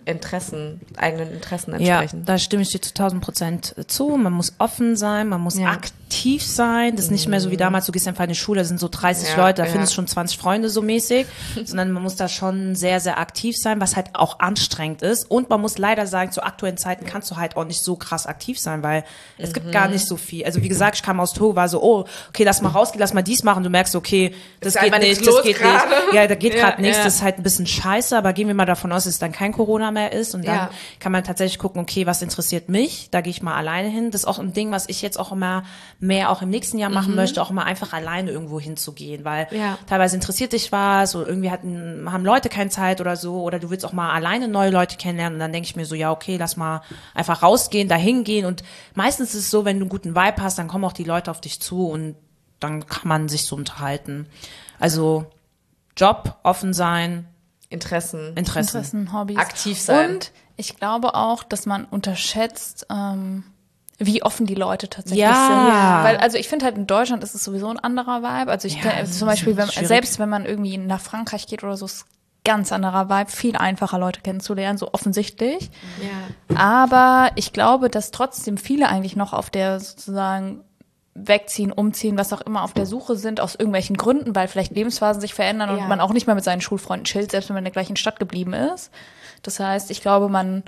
eigenen Interessen
Ja,
entsprechen.
da stimme ich dir zu 1000% zu. Man muss offen sein, man muss aktiv sein. Das ist nicht mehr so wie damals, du gehst einfach in die Schule, da sind so 30 Leute, da findest du schon 20 Freunde so mäßig, sondern man muss da schon sehr, sehr aktiv sein, was halt auch anstrengend ist. Und man muss leider sagen, zu aktuellen Zeiten kannst du halt auch nicht so krass aktiv sein, weil es gibt gar nicht so viel. Also wie gesagt, ich kam aus Togo, war so, oh, okay, lass mal rausgehen, lass mal dies machen. Du merkst, okay, das geht nicht, das geht nicht. Ja, da geht gerade nichts, das ist halt ein bisschen scheiße, aber gehen wir mal davon aus, dass es dann kein Corona mehr ist und dann kann man tatsächlich gucken, okay, was interessiert mich? Da gehe ich mal alleine hin. Das ist auch ein Ding, was ich jetzt auch immer mehr auch im nächsten Jahr machen möchte, auch immer einfach alleine irgendwo hinzugehen, weil teilweise interessiert dich was oder irgendwie haben Leute keine Zeit oder so oder du willst auch mal alleine neue Leute kennenlernen und dann denke ich mir so, ja, okay, lass mal einfach rausgehen, dahin gehen und meistens ist es so, wenn du einen guten Vibe hast, dann kommen auch die Leute auf dich zu und dann kann man sich so unterhalten. Also Job, offen sein,
Interessen,
Hobbys.
aktiv sein.
Und ich glaube auch, dass man unterschätzt, wie offen die Leute tatsächlich
Ja.
sind. Weil, also ich finde halt in Deutschland ist es sowieso ein anderer Vibe. Also ich kann, zum Beispiel, selbst wenn man irgendwie nach Frankreich geht oder so, ist ganz anderer Vibe, viel einfacher Leute kennenzulernen, so offensichtlich.
Ja.
Aber ich glaube, dass trotzdem viele eigentlich noch auf der sozusagen wegziehen, umziehen, was auch immer, auf der Suche sind, aus irgendwelchen Gründen, weil vielleicht Lebensphasen sich verändern und man auch nicht mehr mit seinen Schulfreunden chillt, selbst wenn man in der gleichen Stadt geblieben ist. Das heißt, ich glaube, man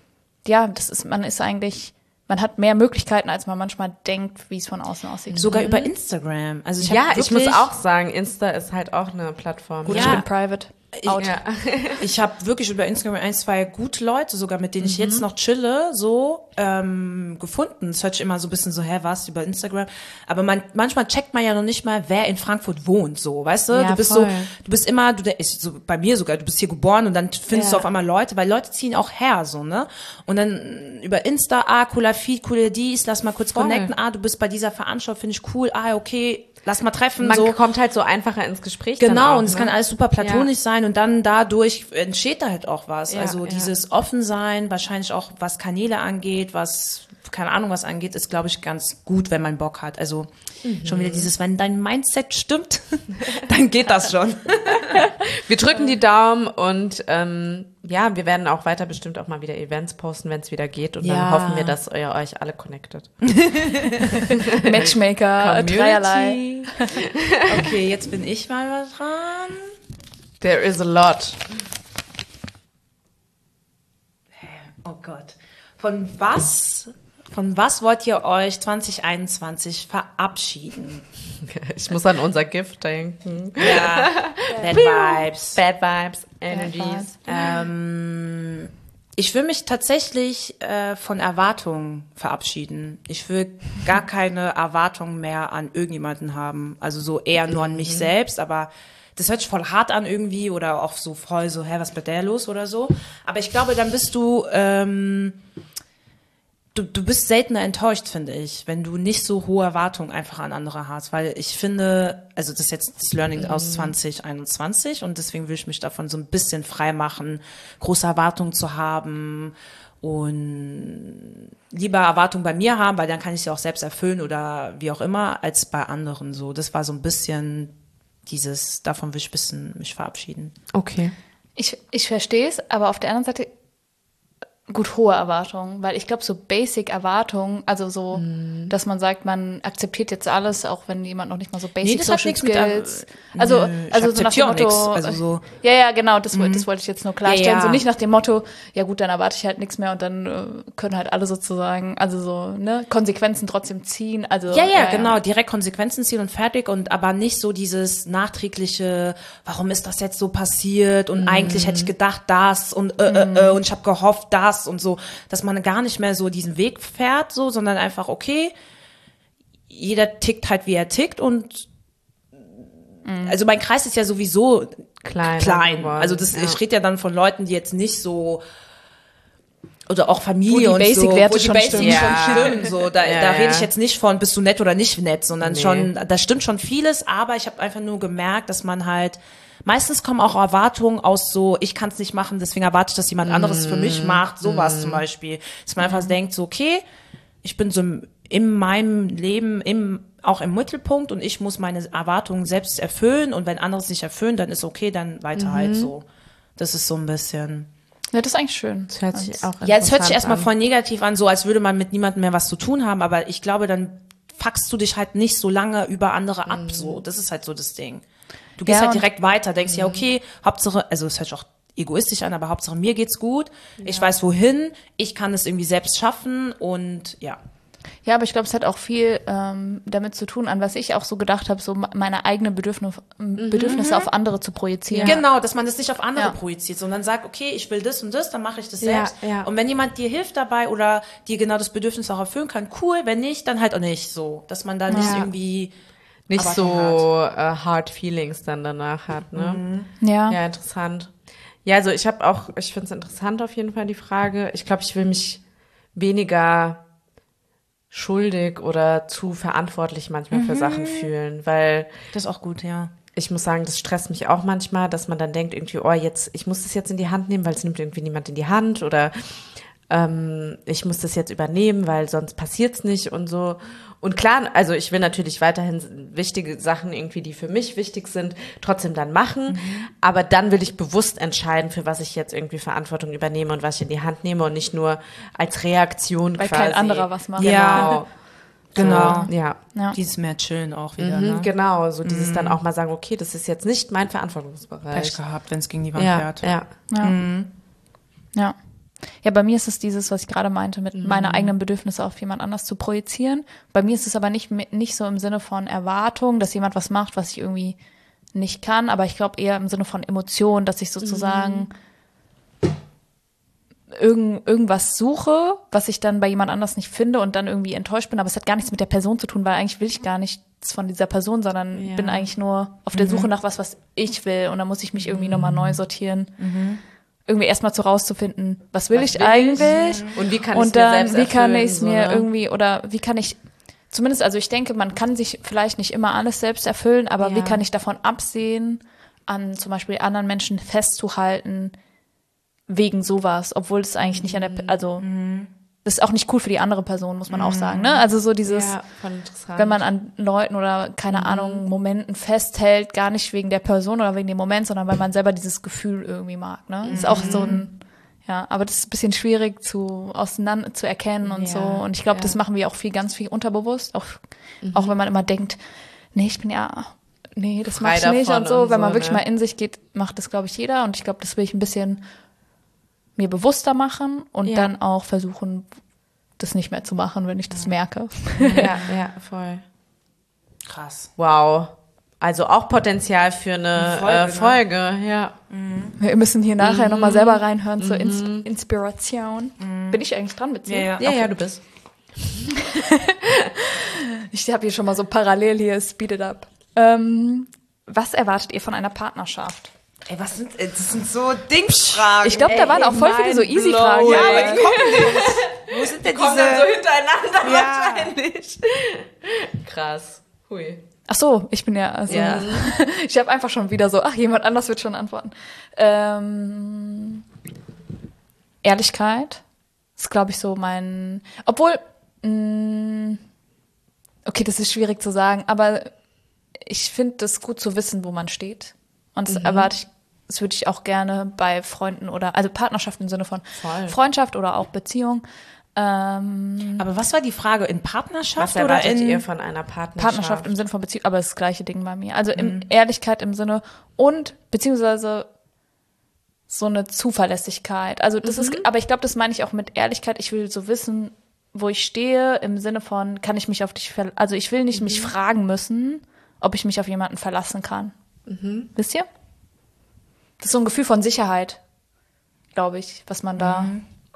hat mehr Möglichkeiten, als man manchmal denkt, wie es von außen aussieht.
sogar über Instagram. Also
Ich muss auch sagen, Insta ist halt auch eine Plattform.
Gut, ich bin private. Out.
Ich habe wirklich über Instagram 1, 2 gute Leute, sogar mit denen ich jetzt noch chille, so gefunden. Es hört sich immer so ein bisschen so, was über Instagram? Aber manchmal checkt man ja noch nicht mal, wer in Frankfurt wohnt, so, weißt du?
Ja,
du bist
voll.
du bist immer, so bei mir sogar, du bist hier geboren und dann findest du auf einmal Leute, weil Leute ziehen auch her, so, ne? Und dann über Insta, cooler Feed, coole dies, lass mal kurz connecten, du bist bei dieser Veranstaltung, finde ich cool, okay, lass mal treffen.
Man
so.
kommt halt so einfacher ins Gespräch.
Genau,
dann auch,
und es kann alles super platonisch sein und dann dadurch entsteht da halt auch was.
Ja,
also dieses Offensein, wahrscheinlich auch was Kanäle angeht, was, keine Ahnung, was angeht, ist, glaube ich, ganz gut, wenn man Bock hat. Also schon wieder dieses, wenn dein Mindset stimmt, dann geht das schon.
Wir drücken die Daumen und wir werden auch weiter bestimmt auch mal wieder Events posten, wenn es wieder geht. Und dann hoffen wir, dass ihr euch alle connectet.
Matchmaker, dreierlei.
Okay, jetzt bin ich mal dran.
There is a lot.
Oh Gott. Von was wollt ihr euch 2021 verabschieden?
Ich muss an unser Gift denken.
Ja, Bad Vibes.
Bad Vibes, Energies.
Ich will mich tatsächlich von Erwartungen verabschieden. Ich will gar keine Erwartungen mehr an irgendjemanden haben. Also so eher nur an mich selbst, aber das hört sich voll hart an irgendwie oder auch so voll so, was ist mit der los oder so. Aber ich glaube, dann bist du bist seltener enttäuscht, finde ich, wenn du nicht so hohe Erwartungen einfach an andere hast, weil ich finde, also das ist jetzt das Learning aus 2021 und deswegen will ich mich davon so ein bisschen frei machen, große Erwartungen zu haben und lieber Erwartungen bei mir haben, weil dann kann ich sie auch selbst erfüllen oder wie auch immer, als bei anderen so. Das war so ein bisschen davon will ich ein bisschen mich verabschieden.
Okay.
Ich verstehe es, aber auf der anderen Seite gut, hohe Erwartungen, weil ich glaube, so Basic-Erwartungen, also so, dass man sagt, man akzeptiert jetzt alles, auch wenn jemand noch nicht mal so Basic
das hat
Social
nichts mit
Skills. Also so nach dem Motto,
nix. Also so.
Ja, genau, das wollte ich jetzt nur klarstellen.
Ja.
So nicht nach dem Motto, ja gut, dann erwarte ich halt nichts mehr und dann können halt alle sozusagen, also so, ne, Konsequenzen trotzdem ziehen. Also
Ja, genau, direkt Konsequenzen ziehen und fertig und aber nicht so dieses nachträgliche, warum ist das jetzt so passiert und eigentlich hätte ich gedacht das und ich habe gehofft das und so, dass man gar nicht mehr so diesen Weg fährt, so, sondern einfach, okay, jeder tickt halt, wie er tickt und also mein Kreis ist ja sowieso klein. Also ich rede ja dann von Leuten, die jetzt nicht so oder auch Familie
wo die
und so,
Basic-Werte
wo die
schon
Basics
stimmen.
schon stimmen. So, da rede ich jetzt nicht von, bist du nett oder nicht nett, sondern schon, da stimmt schon vieles, aber ich habe einfach nur gemerkt, dass man halt meistens kommen auch Erwartungen aus so, ich kann es nicht machen, deswegen erwarte ich, dass jemand anderes für mich macht, sowas zum Beispiel. Dass man einfach denkt so, okay, ich bin so in meinem Leben auch im Mittelpunkt und ich muss meine Erwartungen selbst erfüllen und wenn andere es nicht erfüllen, dann ist okay, dann weiter halt so. Das ist so ein bisschen.
Ja, das ist eigentlich schön.
Das hört sich auch
Ja, es hört sich
interessant
erstmal
an.
voll negativ an, so als würde man mit niemandem mehr was zu tun haben, aber ich glaube, dann fuckst du dich halt nicht so lange über andere ab, so. Das ist halt so das Ding. Du gehst
Ja,
halt
und-
direkt weiter, denkst ja, okay, Hauptsache, also es hört sich auch egoistisch an, aber Hauptsache mir geht's gut, ich weiß wohin, ich kann es irgendwie selbst schaffen und ja.
Ja, aber ich glaube, es hat auch viel damit zu tun, an was ich auch so gedacht habe, so meine eigenen Bedürfnisse auf andere zu projizieren.
Genau, dass man das nicht auf andere
Ja.
projiziert, sondern sagt, okay, ich will das und das, dann mache ich das
Ja,
selbst.
ja.
Und wenn jemand dir hilft dabei oder dir genau das Bedürfnis auch erfüllen kann, cool, wenn nicht, dann halt auch nicht so. Dass man da nicht
Ja.
irgendwie
Nicht
aber
so hard Feelings dann danach hat, ne?
Ja.
Ja, interessant. Ja, also ich finde es interessant auf jeden Fall die Frage. Ich glaube, ich will mich weniger schuldig oder zu verantwortlich manchmal für Sachen fühlen, weil
das ist auch gut, ja.
ich muss sagen, das stresst mich auch manchmal, dass man dann denkt irgendwie, oh, ich muss das jetzt in die Hand nehmen, weil es nimmt irgendwie niemand in die Hand oder ich muss das jetzt übernehmen, weil sonst passiert's nicht und so. Und klar, also ich will natürlich weiterhin wichtige Sachen irgendwie, die für mich wichtig sind, trotzdem dann machen. Aber dann will ich bewusst entscheiden, für was ich jetzt irgendwie Verantwortung übernehme und was ich in die Hand nehme und nicht nur als Reaktion
Weil
quasi.
kein anderer was macht.
Genau.
Genau.
Ja.
Ja.
Dieses mehr chillen auch wieder, ne?
Genau, so dieses dann auch mal sagen, okay, das ist jetzt nicht mein Verantwortungsbereich.
Pech gehabt, wenn es gegen die Wand
Ja,
fährt.
ja.
Ja. Ja. Ja, bei mir ist es dieses, was ich gerade meinte, mit meine eigenen Bedürfnisse auf jemand anders zu projizieren. Bei mir ist es aber nicht so im Sinne von Erwartung, dass jemand was macht, was ich irgendwie nicht kann, aber ich glaube eher im Sinne von Emotion, dass ich sozusagen irgendwas suche, was ich dann bei jemand anders nicht finde und dann irgendwie enttäuscht bin, aber es hat gar nichts mit der Person zu tun, weil eigentlich will ich gar nichts von dieser Person, sondern
Ja.
bin eigentlich nur auf der Suche nach was ich will und dann muss ich mich irgendwie nochmal neu sortieren. Irgendwie erstmal so rauszufinden, was will ich eigentlich?
Und wie kann ich es
Und
mir
dann,
selbst
wie kann
erfüllen,
ich es
so,
mir
ne?
irgendwie, oder wie kann ich, zumindest, also ich denke, man kann sich vielleicht nicht immer alles selbst erfüllen, aber wie
Ja.
kann ich davon absehen, an zum Beispiel anderen Menschen festzuhalten, wegen sowas, obwohl es eigentlich nicht an der, also, das ist auch nicht cool für die andere Person, muss man auch sagen, ne? Also so dieses,
Ja, voll interessant.
wenn man an Leuten oder, keine Ahnung, Momenten festhält, gar nicht wegen der Person oder wegen dem Moment, sondern weil man selber dieses Gefühl irgendwie mag, ne? Ist auch so ein, ja, aber das ist ein bisschen schwierig auseinander zu erkennen und
Ja,
so. Und ich glaube, das machen wir auch ganz viel unterbewusst, auch wenn man immer denkt, nee, das mach ich nicht
davon
und so.
und
Wenn man
so,
wirklich
ne?
mal in sich geht, macht das, glaube ich, jeder. Und ich glaube, das will ich ein bisschen mir bewusster machen und
Ja.
dann auch versuchen, das nicht mehr zu machen, wenn ich das merke.
ja, voll.
Krass.
Wow. Also auch Potenzial für eine
Folge,
Folge, ja.
Wir müssen hier nachher nochmal selber reinhören zur Inspiration. Bin ich eigentlich dran mit dir?
Ja, du bist.
Ich habe hier schon mal so parallel hier Speed It Up. Was erwartet ihr von einer Partnerschaft?
Ey, das sind so Dingsfragen.
Ich glaube, da waren auch voll viele so easy Fragen.
Ja,
dabei.
aber die kommen nicht. Wo sind denn
Kommen dann so
diese...
hintereinander
Ja.
wahrscheinlich. Krass. Hui.
Ach so, ich bin ja, also,
Ja.
ich habe einfach schon wieder so, jemand anders wird schon antworten. Ehrlichkeit ist, glaube ich, so obwohl, okay, das ist schwierig zu sagen, aber ich finde es gut zu wissen, wo man steht. Und das würde ich auch gerne bei Freunden also Partnerschaft im Sinne von
Voll.
Freundschaft oder auch Beziehung.
Aber was war die Frage? In Partnerschaft
Was
oder
erwartet
in...
ihr von einer Partnerschaft?
Partnerschaft im Sinne von Beziehung, aber das gleiche Ding bei mir. Also Ehrlichkeit im Sinne und beziehungsweise so eine Zuverlässigkeit. Also das ist, aber ich glaube, das meine ich auch mit Ehrlichkeit. Ich will so wissen, wo ich stehe, im Sinne von, kann ich mich auf dich also ich will nicht mich fragen müssen, ob ich mich auf jemanden verlassen kann. Wisst ihr? Das ist so ein Gefühl von Sicherheit, glaube ich, was man da.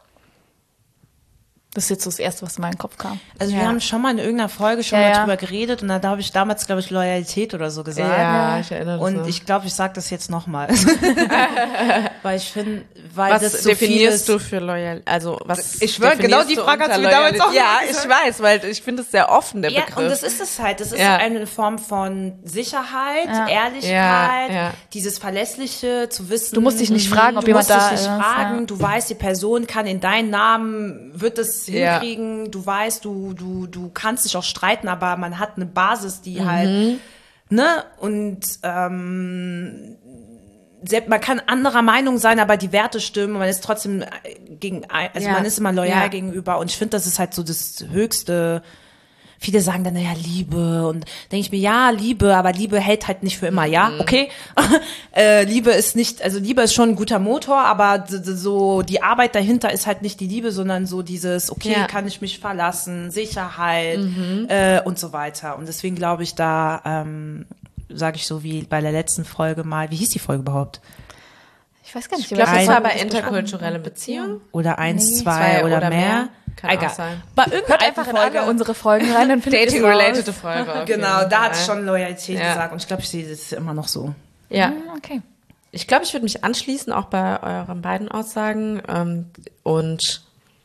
Das ist jetzt so das Erste, was in meinen Kopf kam.
Also wir
Ja.
haben schon mal in irgendeiner Folge schon
Ja,
mal
ja.
drüber geredet und da habe ich damals, glaube ich, Loyalität oder so gesagt.
Ja, ich erinnere mich.
Und ich glaube, ich sage das jetzt nochmal. Weil ich finde, weil
was
das so
definierst
viel
du für loyal? Also was?
Ich schwöre, genau die
definierst du
Frage hast du
unter
mir damals auch
Ja,
gesagt.
ich weiß, weil ich finde es sehr offen, der
Ja,
Begriff.
und das ist es halt. Das ist
Ja.
eine Form von Sicherheit,
Ja.
Ehrlichkeit,
Ja.
dieses Verlässliche, zu wissen.
Du musst dich nicht fragen, ob
du
jemand
musst
da
dich nicht
ist,
fragen.
ja.
Du weißt, die Person kann in deinen Namen, wird es
Ja.
hinkriegen. Du weißt, du kannst dich auch streiten, aber man hat eine Basis, die halt, ne? Und man kann anderer Meinung sein, aber die Werte stimmen und man ist trotzdem man ist immer loyal gegenüber und ich finde, das ist halt so das Höchste. Viele sagen dann, naja, Liebe und denke ich mir, ja, Liebe, aber Liebe hält halt nicht für immer, ja, okay. Liebe ist schon ein guter Motor, aber so die Arbeit dahinter ist halt nicht die Liebe, sondern so dieses, okay, kann ich mich verlassen, Sicherheit und so weiter. Und deswegen glaube ich, da sage ich so wie bei der letzten Folge mal, wie hieß die Folge überhaupt?
Ich weiß gar nicht.
Ich glaube, das war bei interkulturelle Beziehungen.
Oder 1, 2 oder mehr.
Kann auch sein.
Hört einfach in alle unsere Folgen rein, dann findet ihr
Dating-related Folge.
Genau, da hat es schon Loyalität gesagt und ich glaube, ich sehe das immer noch so.
Ja.
Okay.
Ich glaube, ich würde mich anschließen, auch bei euren beiden Aussagen. Und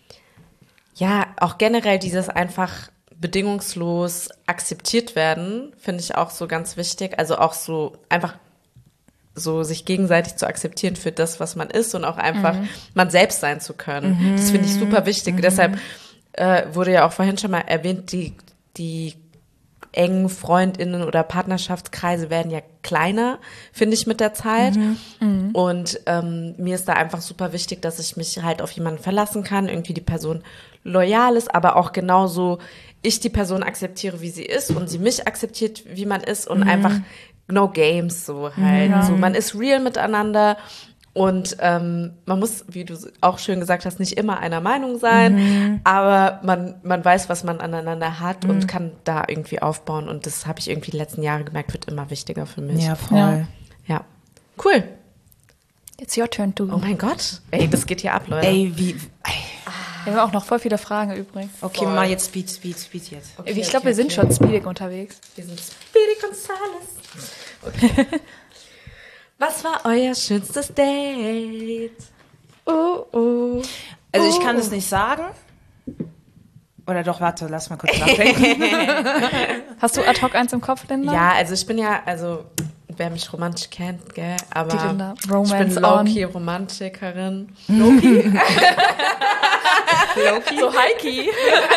ja, auch generell dieses einfach bedingungslos akzeptiert werden, finde ich auch so ganz wichtig. Also auch so einfach so sich gegenseitig zu akzeptieren für das, was man ist und auch einfach man selbst sein zu können. Das finde ich super wichtig. Deshalb wurde ja auch vorhin schon mal erwähnt, die engen FreundInnen oder Partnerschaftskreise werden ja kleiner, finde ich, mit der Zeit. Und mir ist da einfach super wichtig, dass ich mich halt auf jemanden verlassen kann, irgendwie die Person loyal ist, aber auch genauso ich die Person akzeptiere, wie sie ist und sie mich akzeptiert, wie man ist und einfach no games so halt. Ja. So, man ist real miteinander und man muss, wie du auch schön gesagt hast, nicht immer einer Meinung sein, aber man weiß, was man aneinander hat und kann da irgendwie aufbauen und das habe ich irgendwie die letzten Jahre gemerkt, wird immer wichtiger für mich.
Ja, voll.
Ja. Cool.
It's your turn to.
Oh mein Gott. Ey, das geht hier ab, Leute.
Wir haben auch noch voll viele Fragen übrig.
Okay, mal jetzt Speed jetzt.
Okay, ich glaube, wir sind schon speedig unterwegs.
Wir sind Speedy Gonzales. Okay. Was war euer schönstes Date?
Also ich kann es nicht sagen. Oder doch, warte, lass mal kurz nachdenken.
Hast du ad hoc eins im Kopf, Linda?
Ja, also ich bin ja, wer mich romantisch kennt, gell, aber
die Linda, Romance
ich bin low-key Romantikerin.
Low-key?
So high-key.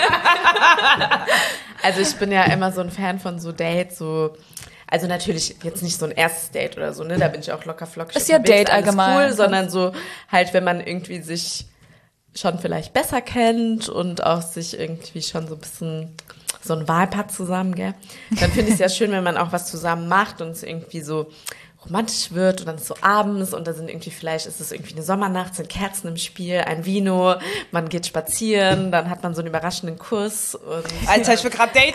Also ich bin ja immer so ein Fan von so Dates, also natürlich jetzt nicht so ein erstes Date oder so, ne, da bin ich auch locker flockig.
Ist ja Date allgemein.
Cool, sondern so halt, wenn man irgendwie sich schon vielleicht besser kennt und auch sich irgendwie schon so ein bisschen so ein Vibe hat zusammen, gell, dann finde ich es ja schön, wenn man auch was zusammen macht und es irgendwie so romantisch wird und dann ist so abends und da sind irgendwie, vielleicht ist es irgendwie eine Sommernacht, sind Kerzen im Spiel, ein Vino, man geht spazieren, dann hat man so einen überraschenden Kuss und
Alter, ich will gerade daten.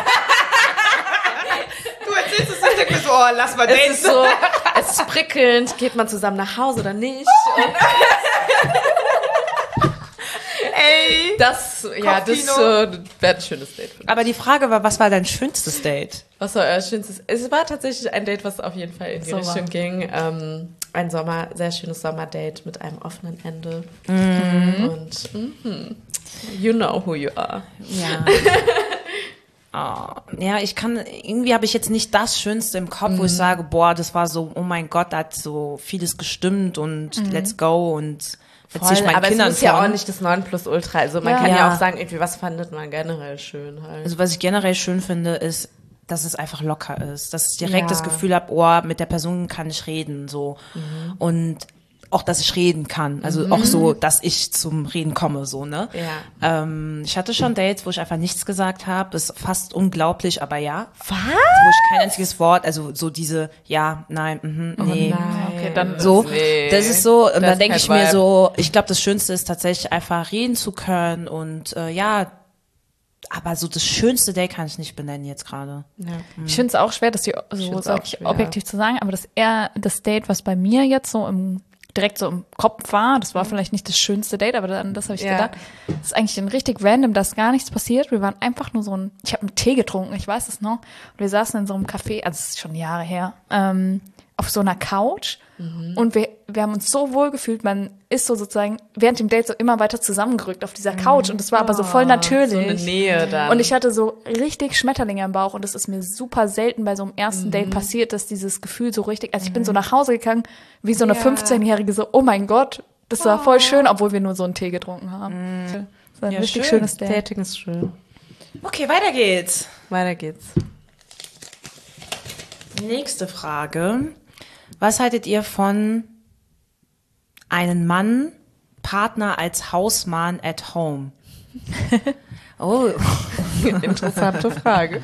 Du erzählst es nicht, ich so, oh, lass mal daten.
Es ist prickelnd, geht man zusammen nach Hause oder nicht?
Ey,
das wäre ein schönes Date.
Aber die Frage war, was war dein schönstes Date?
Was war euer schönstes? Es war tatsächlich ein Date, was auf jeden Fall in die Richtung ging. Ein sehr schönes Sommerdate mit einem offenen Ende. Und you know who you are.
Ja. Ja, irgendwie habe ich jetzt nicht das Schönste im Kopf, wo ich sage, boah, das war so, oh mein Gott, da hat so vieles gestimmt und let's go und
voll, aber Kindern es muss ja auch nicht das Nonplusultra. Also man kann ja auch sagen, irgendwie, was fandet man generell schön halt.
Also was ich generell schön finde, ist, dass es einfach locker ist. Dass ich direkt das Gefühl habe, oh, mit der Person kann ich reden, so. Und auch, dass ich reden kann. Also auch so, dass ich zum Reden komme, so, ne?
Ja.
Ich hatte schon Dates, wo ich einfach nichts gesagt habe. Ist fast unglaublich, aber ja.
Was?
Wo ich kein einziges Wort, also so diese, ja, nein, nee.
Oh nein.
Okay, dann
So,
nee.
das ist so, und
Das
dann denke
ist
ich
kein
mir
Vibe.
so, ich glaube, das Schönste ist tatsächlich einfach reden zu können und aber so das schönste Date kann ich nicht benennen jetzt gerade.
Ja.
Ich finde es auch schwer, das objektiv zu sagen, aber das Date, was bei mir jetzt so direkt so im Kopf war, das war vielleicht nicht das schönste Date, aber das habe ich gedacht, das ist eigentlich ein richtig random, da ist gar nichts passiert. Wir waren einfach nur ich habe einen Tee getrunken, ich weiß es noch, und wir saßen in so einem Café, also es ist schon Jahre her, auf so einer Couch und wir haben uns so wohl gefühlt, man ist so sozusagen während dem Date so immer weiter zusammengerückt auf dieser Couch und das war aber so voll natürlich.
So eine Nähe dann.
Und ich hatte so richtig Schmetterlinge im Bauch und das ist mir super selten bei so einem ersten Date passiert, dass dieses Gefühl so richtig, also ich bin so nach Hause gegangen, wie so eine 15-Jährige so, oh mein Gott, das war voll schön, obwohl wir nur so einen Tee getrunken haben. Das war ein richtig
schön.
schönes Date.
Dating ist schön.
Okay, weiter geht's.
Weiter geht's.
Nächste Frage. Was haltet ihr von einem Mann, Partner als Hausmann at home? Oh.
Interessante Frage.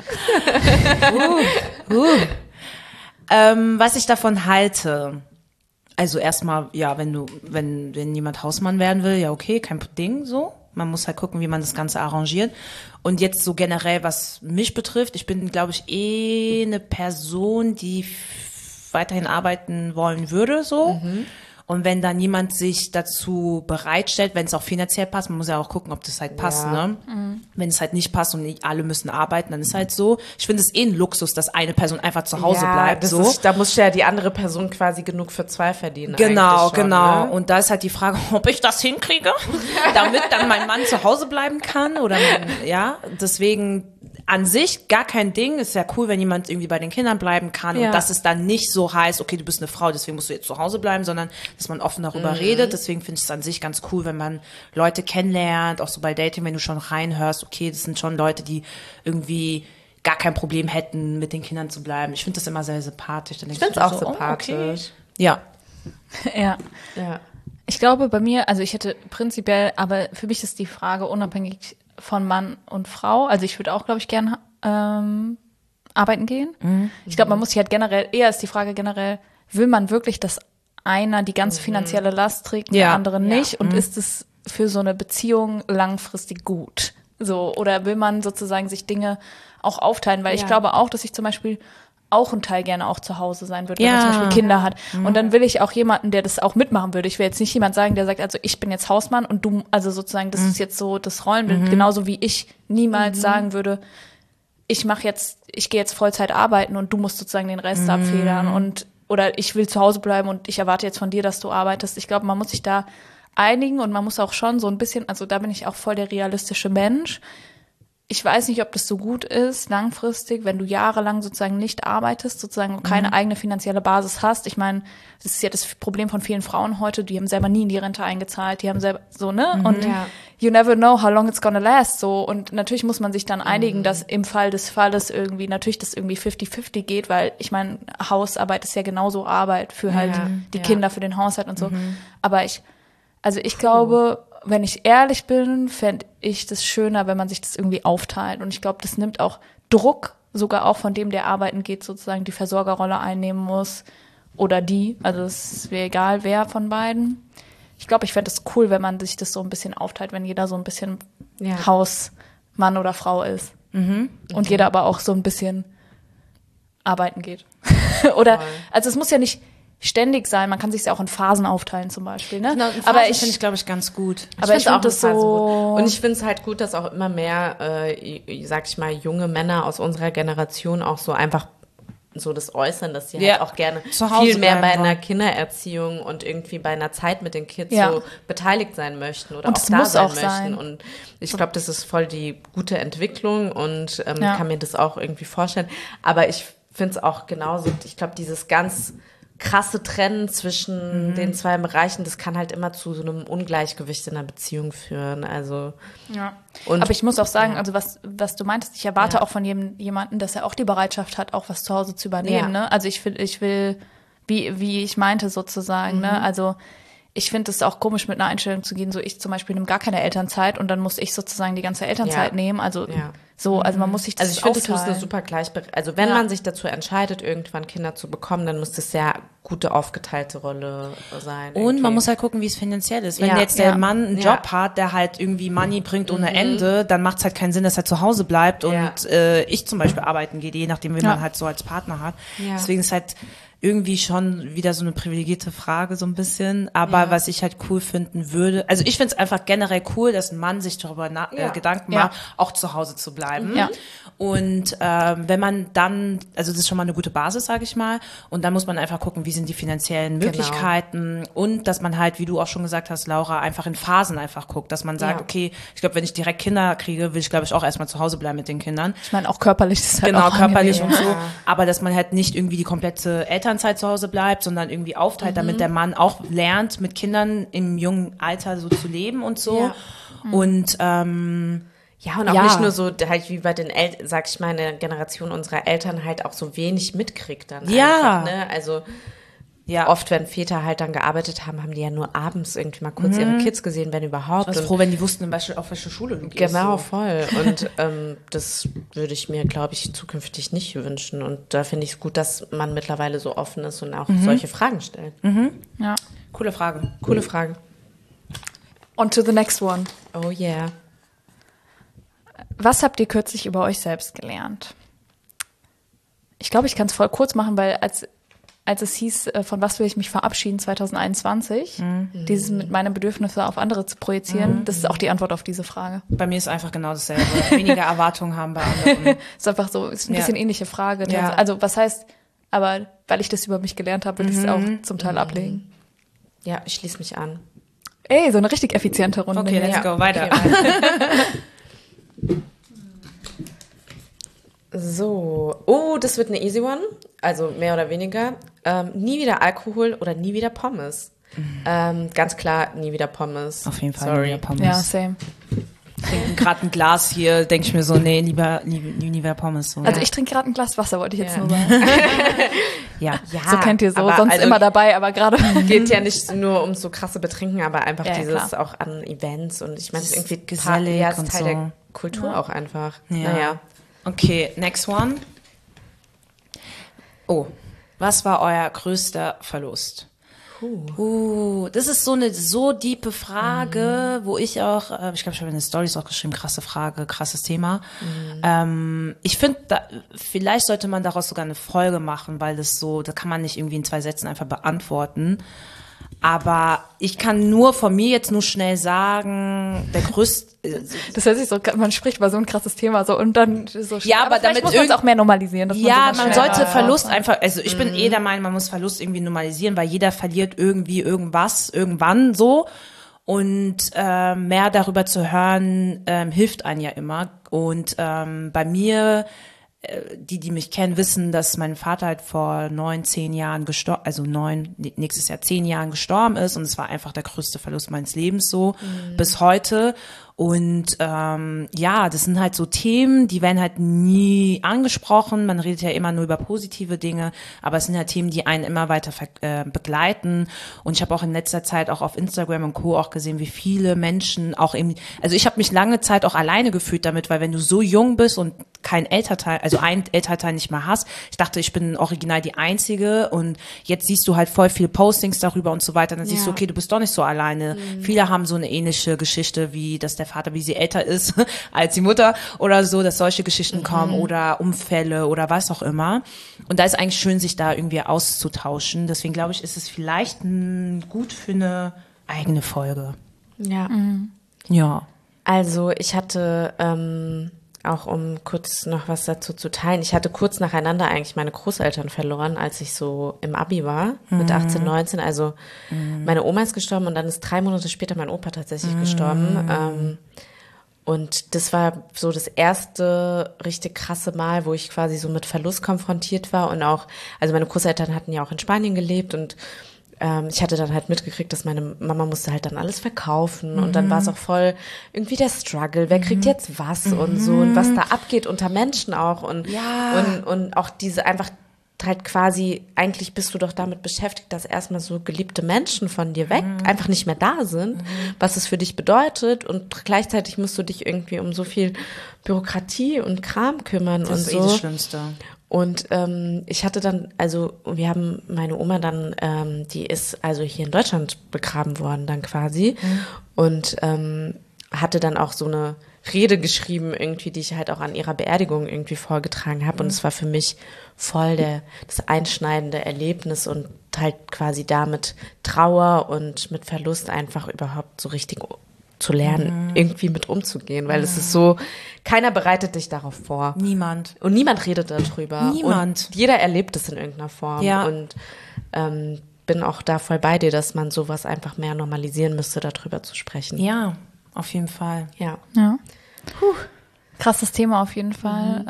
Was ich davon halte, also erstmal, ja, wenn jemand Hausmann werden will, ja okay, kein Ding so. Man muss halt gucken, wie man das Ganze arrangiert. Und jetzt so generell, was mich betrifft, ich bin, glaube ich, eine Person, die weiterhin arbeiten wollen würde, so. Und wenn dann jemand sich dazu bereitstellt, wenn es auch finanziell passt, man muss ja auch gucken, ob das halt passt, ne? Wenn es halt nicht passt und nicht alle müssen arbeiten, dann ist halt so. Ich finde es ein Luxus, dass eine Person einfach zu Hause bleibt, so.
Da muss ja die andere Person quasi genug für 2 verdienen.
Genau,
schon,
genau.
Ne?
Und da ist halt die Frage, ob ich das hinkriege, damit dann mein Mann zu Hause bleiben kann oder deswegen an sich gar kein Ding. Ist ja cool, wenn jemand irgendwie bei den Kindern bleiben kann und dass es dann nicht so heißt, okay, du bist eine Frau, deswegen musst du jetzt zu Hause bleiben, sondern dass man offen darüber redet. Deswegen finde ich es an sich ganz cool, wenn man Leute kennenlernt, auch so bei Dating, wenn du schon reinhörst, okay, das sind schon Leute, die irgendwie gar kein Problem hätten, mit den Kindern zu bleiben. Ich finde das immer sehr sympathisch. Dann
Ich finde es auch
so,
sympathisch.
Oh, okay. Ja.
Ja.
Ja.
Ich glaube bei mir, also ich hätte prinzipiell, aber für mich ist die Frage unabhängig von Mann und Frau. Also ich würde auch, glaube ich, gerne arbeiten gehen. Ich glaube, man muss sich halt eher ist die Frage generell, will man wirklich, dass einer die ganze finanzielle Last trägt und der andere nicht? Und ist es für so eine Beziehung langfristig gut? So, oder will man sozusagen sich Dinge auch aufteilen? Weil ich glaube auch, dass ich zum Beispiel auch ein Teil gerne auch zu Hause sein würde, wenn man zum Beispiel Kinder hat. Und dann will ich auch jemanden, der das auch mitmachen würde. Ich will jetzt nicht jemand sagen, der sagt, also ich bin jetzt Hausmann und du, also sozusagen, das ist jetzt so das Rollenbild, genauso wie ich niemals sagen würde, ich gehe jetzt Vollzeit arbeiten und du musst sozusagen den Rest abfedern oder ich will zu Hause bleiben und ich erwarte jetzt von dir, dass du arbeitest. Ich glaube, man muss sich da einigen und man muss auch schon so ein bisschen, also da bin ich auch voll der realistische Mensch. Ich weiß nicht, ob das so gut ist, langfristig, wenn du jahrelang sozusagen nicht arbeitest, sozusagen keine eigene finanzielle Basis hast. Ich meine, das ist ja das Problem von vielen Frauen heute, die haben selber nie in die Rente eingezahlt, die haben selber so, ne? Und you never know how long it's gonna last, so. Und natürlich muss man sich dann einigen, dass im Fall des Falles irgendwie, natürlich das irgendwie 50-50 geht, weil ich meine, Hausarbeit ist ja genauso Arbeit für halt die Kinder, für den Haushalt und so. Aber ich glaube, wenn ich ehrlich bin, fände ich das schöner, wenn man sich das irgendwie aufteilt. Und ich glaube, das nimmt auch Druck, sogar auch von dem, der arbeiten geht, sozusagen die Versorgerrolle einnehmen muss. Oder die. Also es wäre egal, wer von beiden. Ich glaube, ich fände es cool, wenn man sich das so ein bisschen aufteilt, wenn jeder so ein bisschen Hausmann oder Frau ist. Und jeder aber auch so ein bisschen arbeiten geht. Oder, also es muss ja nicht ständig sein. Man kann sich ja auch in Phasen aufteilen zum Beispiel. Ne?
Genau, aber finde ich, glaube ich, ganz gut.
Aber ich finde das so.
Und ich finde es halt gut, dass auch immer mehr, sag ich mal, junge Männer aus unserer Generation auch so einfach so das äußern, dass sie halt auch gerne viel mehr bei einer Kindererziehung und irgendwie bei einer Zeit mit den Kids so beteiligt sein möchten oder
und
auch da sein
auch
möchten.
Sein.
Und ich glaube, das ist voll die gute Entwicklung und kann mir das auch irgendwie vorstellen. Aber ich finde es auch genauso, ich glaube, dieses ganz krasse Trennen zwischen den zwei Bereichen, das kann halt immer zu so einem Ungleichgewicht in einer Beziehung führen. Also
aber ich muss auch sagen, also was du meintest, ich erwarte auch von jemandem, dass er auch die Bereitschaft hat, auch was zu Hause zu übernehmen. Ne? Also ich will, wie ich meinte sozusagen, ne? Also ich finde es auch komisch, mit einer Einstellung zu gehen, so ich zum Beispiel nehme gar keine Elternzeit und dann muss ich sozusagen die ganze Elternzeit nehmen. Also also man muss sich das
aufteilen. Also ich finde,
aufteilen.
das muss eine super also wenn man sich dazu entscheidet, irgendwann Kinder zu bekommen, dann muss das sehr gute aufgeteilte Rolle sein.
Und man muss halt gucken, wie es finanziell ist. Wenn jetzt der Mann einen Job hat, der halt irgendwie Money bringt ohne Ende, dann macht es halt keinen Sinn, dass er zu Hause bleibt und ich zum Beispiel arbeiten gehe, je nachdem, wen man halt so als Partner hat. Deswegen ist halt irgendwie schon wieder so eine privilegierte Frage so ein bisschen, aber was ich halt cool finden würde, also ich finde es einfach generell cool, dass ein Mann sich darüber Gedanken macht, auch zu Hause zu bleiben. Und wenn man dann, also das ist schon mal eine gute Basis, sage ich mal, und dann muss man einfach gucken, wie sind die finanziellen Möglichkeiten und dass man halt, wie du auch schon gesagt hast, Laura, einfach in Phasen einfach guckt, dass man sagt, okay, ich glaube, wenn ich direkt Kinder kriege, will ich, glaube ich, auch erstmal zu Hause bleiben mit den Kindern.
Ich meine, auch körperlich ist es halt
genau,
auch
körperlich und so, aber dass man halt nicht irgendwie die komplette Elternzeit zu Hause bleibt, sondern irgendwie aufteilt, damit der Mann auch lernt, mit Kindern im jungen Alter so zu leben und so. Und
und auch nicht nur so halt wie bei den Eltern, sag ich mal, in der Generation unserer Eltern halt auch so wenig mitkriegt dann einfach, ne? Also
Ja.
Oft, wenn Väter halt dann gearbeitet haben, haben die ja nur abends irgendwie mal kurz ihre Kids gesehen, wenn überhaupt.
Ich war froh, wenn die wussten, auf welche Schule du gehst.
Genau,
so.
voll. Und das würde ich mir, glaube ich, zukünftig nicht wünschen. Und da finde ich es gut, dass man mittlerweile so offen ist und auch solche Fragen stellt.
Ja.
Coole Frage.
Coole Fragen.
On to the next one.
Oh yeah.
Was habt ihr kürzlich über euch selbst gelernt? Ich glaube, ich kann es voll kurz machen, weil als es hieß, von was will ich mich verabschieden 2021, dieses mit meinen Bedürfnissen auf andere zu projizieren, das ist auch die Antwort auf diese Frage.
Bei mir ist einfach genau dasselbe. Weniger Erwartungen haben bei anderen.
Ist einfach so, ist ein bisschen ähnliche Frage.
Ja.
Also was heißt, aber weil ich das über mich gelernt habe, will ich es auch zum Teil ablegen.
Ja, ich schließe mich an.
Ey, so eine richtig effiziente Runde.
Okay, let's go, weiter.
So, oh, das wird eine easy one, also mehr oder weniger. Nie wieder Alkohol oder nie wieder Pommes. Ganz klar, nie wieder Pommes.
Auf jeden Fall
Sorry.
nie wieder Pommes.
Ja, same.
Trinken gerade ein Glas hier, denke ich mir so, nee, lieber Pommes. So.
Also ich trinke gerade ein Glas Wasser, wollte ich jetzt nur sagen.
ja.
So kennt ihr so,
aber
sonst
also
immer dabei, aber gerade.
Geht ja nicht nur um so krasse Betrinken, aber einfach
Ja,
dieses
klar.
auch an Events und ich meine, es ist irgendwie
gesellig
ja, es
und
ist Teil
so.
der Kultur auch einfach.
Ja.
Naja.
Okay, next one. Oh, was war euer größter Verlust? Das ist so eine so diepe Frage, wo ich auch, ich glaube, ich habe in den Stories auch geschrieben, krasse Frage, krasses Thema. Ich finde, vielleicht sollte man daraus sogar eine Folge machen, weil das so, da kann man nicht irgendwie in 2 Sätzen einfach beantworten. Aber ich kann nur von mir jetzt nur schnell sagen, der größte.
Das hört sich so, man spricht über so ein krasses Thema so und dann so.
Ja, aber
vielleicht
damit
muss man es auch mehr normalisieren. Dass
Ja,
man
man
sowas
sollte
schneller
Verlust
rausmacht.
einfach, also ich bin der Meinung, man muss Verlust irgendwie normalisieren, weil jeder verliert irgendwie irgendwas, irgendwann so. Und mehr darüber zu hören, hilft einem ja immer. Und bei mir, die mich kennen, wissen, dass mein Vater halt vor 10 Jahren gestorben, also nächstes Jahr 10 Jahren gestorben ist. Und es war einfach der größte Verlust meines Lebens so bis heute. Und ja, das sind halt so Themen, die werden halt nie angesprochen. Man redet ja immer nur über positive Dinge, aber es sind halt Themen, die einen immer weiter begleiten. Und ich habe auch in letzter Zeit auch auf Instagram und Co. auch gesehen, wie viele Menschen auch eben, also ich habe mich lange Zeit auch alleine gefühlt damit, weil wenn du so jung bist und kein Elternteil, also ein Elternteil nicht mehr hast, ich dachte, ich bin original die Einzige und jetzt siehst du halt voll viele Postings darüber und so weiter, dann siehst du, okay, du bist doch nicht so alleine. Viele haben so eine ähnliche Geschichte, wie dass der Vater, wie sie älter ist als die Mutter oder so, dass solche Geschichten kommen oder Unfälle oder was auch immer. Und da ist eigentlich schön, sich da irgendwie auszutauschen. Deswegen glaube ich, ist es vielleicht gut für eine eigene Folge.
Ja.
Ja.
Also ich hatte, auch um kurz noch was dazu zu teilen, ich hatte kurz nacheinander eigentlich meine Großeltern verloren, als ich so im Abi war, mit 18, 19. Also meine Oma ist gestorben und dann ist 3 Monate später mein Opa tatsächlich gestorben. Und das war so das erste richtig krasse Mal, wo ich quasi so mit Verlust konfrontiert war und auch, also meine Großeltern hatten ja auch in Spanien gelebt und ich hatte dann halt mitgekriegt, dass meine Mama musste halt dann alles verkaufen und dann war es auch voll irgendwie der Struggle, wer kriegt jetzt was und so und was da abgeht unter Menschen auch und auch diese einfach halt quasi, eigentlich bist du doch damit beschäftigt, dass erstmal so geliebte Menschen von dir weg einfach nicht mehr da sind, was es für dich bedeutet und gleichzeitig musst du dich irgendwie um so viel Bürokratie und Kram kümmern
Das
und
ist
so.
das Schlimmste.
Und ich hatte dann, also wir haben meine Oma dann, die ist also hier in Deutschland begraben worden dann quasi und hatte dann auch so eine Rede geschrieben irgendwie, die ich halt auch an ihrer Beerdigung irgendwie vorgetragen habe und es war für mich voll das einschneidende Erlebnis und halt quasi damit Trauer und mit Verlust einfach überhaupt so richtig zu lernen, irgendwie mit umzugehen, weil es ist so, keiner bereitet dich darauf vor.
Niemand.
Und niemand redet darüber.
Niemand.
Und jeder erlebt es in irgendeiner Form.
Ja.
Und bin auch da voll bei dir, dass man sowas einfach mehr normalisieren müsste, darüber zu sprechen.
Ja, auf jeden Fall.
Ja.
Ja. Krasses Thema auf jeden Fall.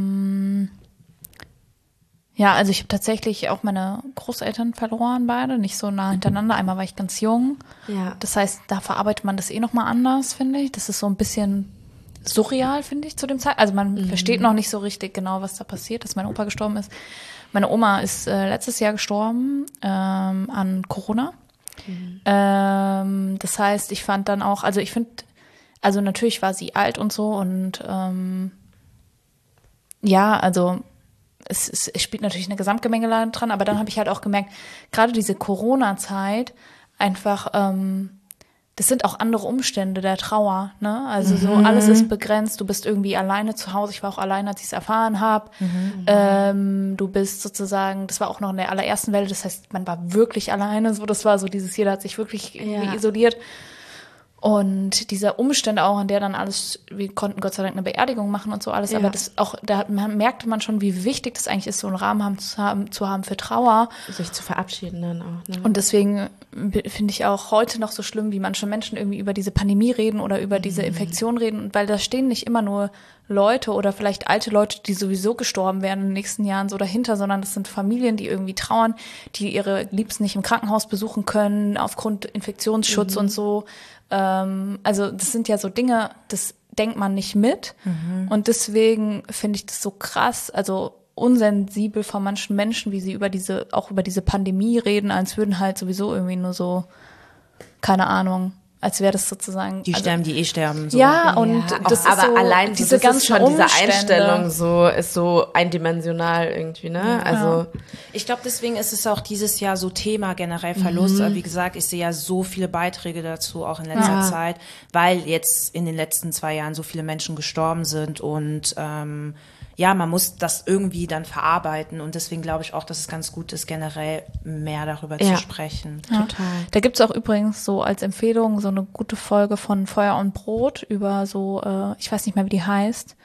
Ja, also ich habe tatsächlich auch meine Großeltern verloren, beide, nicht so nah hintereinander. Einmal war ich ganz jung.
Ja.
Das heißt, da verarbeitet man das nochmal anders, finde ich. Das ist so ein bisschen surreal, finde ich, zu dem Zeitpunkt. Also man versteht noch nicht so richtig genau, was da passiert, dass mein Opa gestorben ist. Meine Oma ist letztes Jahr gestorben an Corona. Das heißt, ich fand dann auch, also natürlich war sie alt und so und also es spielt natürlich eine Gesamtgemengelage dran, aber dann habe ich halt auch gemerkt, gerade diese Corona-Zeit einfach, das sind auch andere Umstände der Trauer, ne? Also so alles ist begrenzt, du bist irgendwie alleine zu Hause. Ich war auch alleine, als ich es erfahren habe. Du bist sozusagen, das war auch noch in der allerersten Welle, das heißt, man war wirklich alleine. So, das war so jeder hat sich wirklich irgendwie isoliert. Und diese Umstände auch, in der dann alles, wir konnten Gott sei Dank eine Beerdigung machen und so alles, aber das auch, merkte man schon, wie wichtig das eigentlich ist, so einen Rahmen zu haben für Trauer.
Sich zu verabschieden dann auch. Ne?
Und deswegen finde ich auch heute noch so schlimm, wie manche Menschen irgendwie über diese Pandemie reden oder über diese Infektion reden, weil da stehen nicht immer nur Leute oder vielleicht alte Leute, die sowieso gestorben werden in den nächsten Jahren so dahinter, sondern das sind Familien, die irgendwie trauern, die ihre Liebsten nicht im Krankenhaus besuchen können, aufgrund Infektionsschutz und so. Also das sind ja so Dinge, das denkt man nicht mit. Und deswegen finde ich das so krass, also unsensibel von manchen Menschen, wie sie über diese Pandemie reden, als würden halt sowieso irgendwie nur so, keine Ahnung, als wäre das sozusagen...
Die sterben, die sterben. So.
Ja, und das ist
aber
so,
allein
diese ganzen
schon diese
Umstände.
Einstellung ist so eindimensional irgendwie, ne? Also
ich glaube, deswegen ist es auch dieses Jahr so Thema generell Verlust. Aber wie gesagt, ich sehe ja so viele Beiträge dazu, auch in letzter Zeit, weil jetzt in den letzten 2 Jahren so viele Menschen gestorben sind und man muss das irgendwie dann verarbeiten und deswegen glaube ich auch, dass es ganz gut ist, generell mehr darüber zu sprechen.
Ja. Total. Da gibt's auch übrigens so als Empfehlung so eine gute Folge von Feuer und Brot über so, ich weiß nicht mehr, wie die heißt,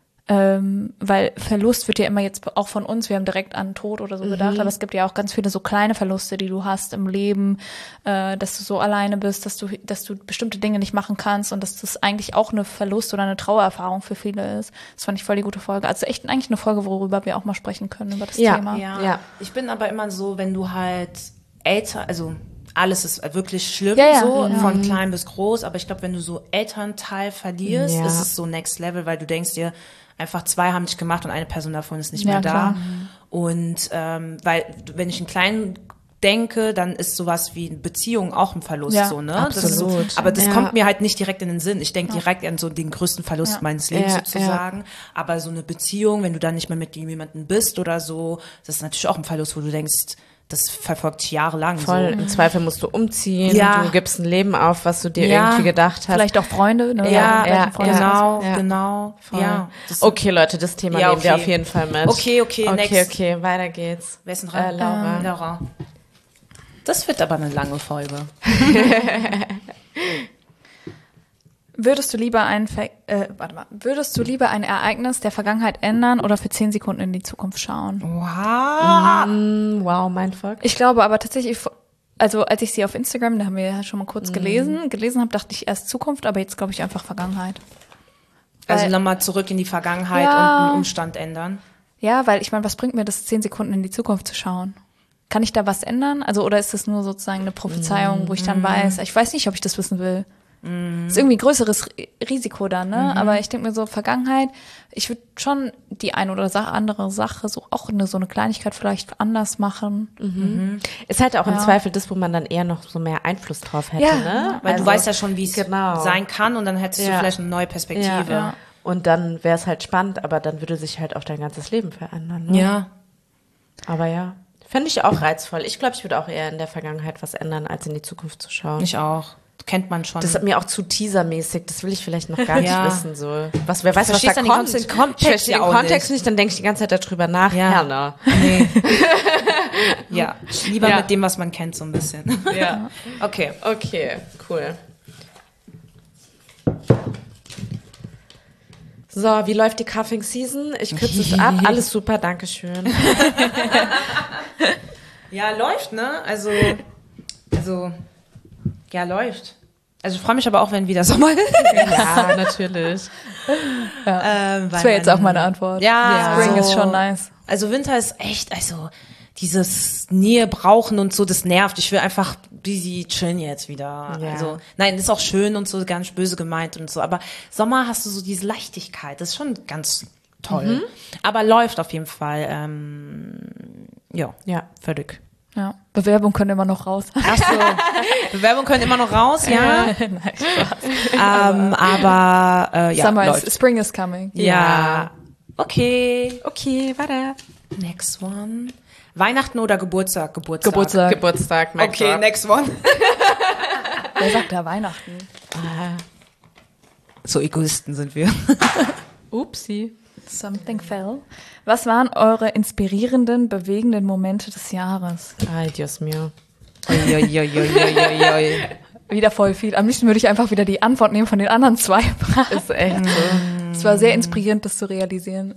weil Verlust wird ja immer jetzt auch von uns, wir haben direkt an Tod oder so gedacht, aber es gibt ja auch ganz viele so kleine Verluste, die du hast im Leben, dass du so alleine bist, dass du bestimmte Dinge nicht machen kannst und dass das eigentlich auch eine Verlust- oder eine Trauererfahrung für viele ist. Das fand ich voll die gute Folge. Also echt eigentlich eine Folge, worüber wir auch mal sprechen können, über das Thema.
Ja. Ich bin aber immer so, wenn du halt älter, also alles ist wirklich schlimm, von klein bis groß, aber ich glaube, wenn du so Elternteil verlierst, ist es so next level, weil du denkst dir, einfach 2 haben dich gemacht und eine Person davon ist nicht mehr da.
Klar.
Und weil, wenn ich einen kleinen denke, dann ist sowas wie eine Beziehung auch ein Verlust, so, ne?
Absolut.
Das ist, aber das kommt mir halt nicht direkt in den Sinn. Ich denke direkt an so den größten Verlust meines Lebens sozusagen. Aber so eine Beziehung, wenn du dann nicht mehr mit jemandem bist oder so, das ist natürlich auch ein Verlust, wo du denkst, das verfolgt dich jahrelang.
Voll,
so.
Im Zweifel musst du umziehen,
Ja.
du gibst ein Leben auf, was du dir irgendwie gedacht hast.
Vielleicht auch Freunde, ne?
Ja,
Vielleicht ein Freundeskreis.
genau.
Voll.
Ja,
Okay, Leute, das Thema nehmen wir auf jeden Fall mit.
Okay, next.
Okay, weiter geht's.
Wer ist denn dran?
Laura.
Das wird aber eine lange Folge.
Würdest du lieber ein Ereignis der Vergangenheit ändern oder für 10 Sekunden in die Zukunft schauen?
Wow, Mindfuck.
Ich glaube aber tatsächlich, also als ich sie auf Instagram, da haben wir ja schon mal kurz gelesen habe, dachte ich erst Zukunft, aber jetzt glaube ich einfach Vergangenheit.
Also
Weil-
nochmal zurück in die Vergangenheit und einen Umstand ändern.
Ja, weil ich meine, was bringt mir das, 10 Sekunden in die Zukunft zu schauen? Kann ich da was ändern? Also, oder ist das nur sozusagen eine Prophezeiung, wo ich dann weiß, ich weiß nicht, ob ich das wissen will. Ist irgendwie ein größeres Risiko dann, ne? Aber ich denke mir so, Vergangenheit, ich würde schon die eine oder andere Sache, so auch so eine Kleinigkeit vielleicht anders machen.
Ist halt auch im Zweifel das, wo man dann eher noch so mehr Einfluss drauf hätte,
Ja.
ne?
Weil du weißt ja schon, wie es
Genau.
sein kann und dann hättest du vielleicht eine neue Perspektive.
Ja.
Und dann wäre es halt spannend, aber dann würde sich halt auch dein ganzes Leben verändern. Ne?
Ja.
Aber ja, fände ich auch reizvoll. Ich glaube, ich würde auch eher in der Vergangenheit was ändern, als in die Zukunft zu schauen.
Ich auch. Kennt man schon.
Das ist mir auch zu teasermäßig, das will ich vielleicht noch gar nicht
Ja.
wissen. So. Wer weiß, was
Verstehst
da
dann
kommt.
den Kontext
Ich verstehe
ja
den
auch
Kontext nicht, dann denke ich die ganze Zeit darüber nach.
Ja.
Herner.
Nee. Ja, lieber
Ja.
mit dem, was man kennt, so ein bisschen.
Ja.
Okay.
Okay, cool. So, wie läuft die Cuffing Season? Ich kürze es ab. Alles super, Dankeschön.
Ja, läuft, ne? Also, ja, läuft. Also ich freue mich aber auch, wenn wieder Sommer ist.
Ja, natürlich.
Das wäre jetzt auch meine Antwort.
Ja,
Spring
so.
ist schon nice.
Also Winter ist echt, also dieses Nähe brauchen und so, das nervt. Ich will einfach busy chillen jetzt wieder.
Ja.
Also, nein, ist auch schön und so, gar nicht böse gemeint und so. Aber Sommer hast du so diese Leichtigkeit. Das ist schon ganz toll. Aber läuft auf jeden Fall. Ja, völlig.
Ja. Bewerbung können immer noch raus.
Ach so. Bewerbung können immer noch raus, ja.
Nein, Spaß.
Aber ja,
Summer
läuft.
Spring is coming.
Ja. Okay.
Okay, warte.
Next one. Weihnachten oder Geburtstag? Geburtstag.
Geburtstag, mein
Okay,
Gott.
next one.
Wer sagt da Weihnachten?
So Egoisten sind wir.
Upsi.
Something fell. Was waren eure inspirierenden, bewegenden Momente des Jahres?
Ay, Dios mío.
Wieder voll viel. Am liebsten würde ich einfach wieder die Antwort nehmen von den anderen 2.
Ist echt so.
Es war sehr inspirierend, das zu realisieren.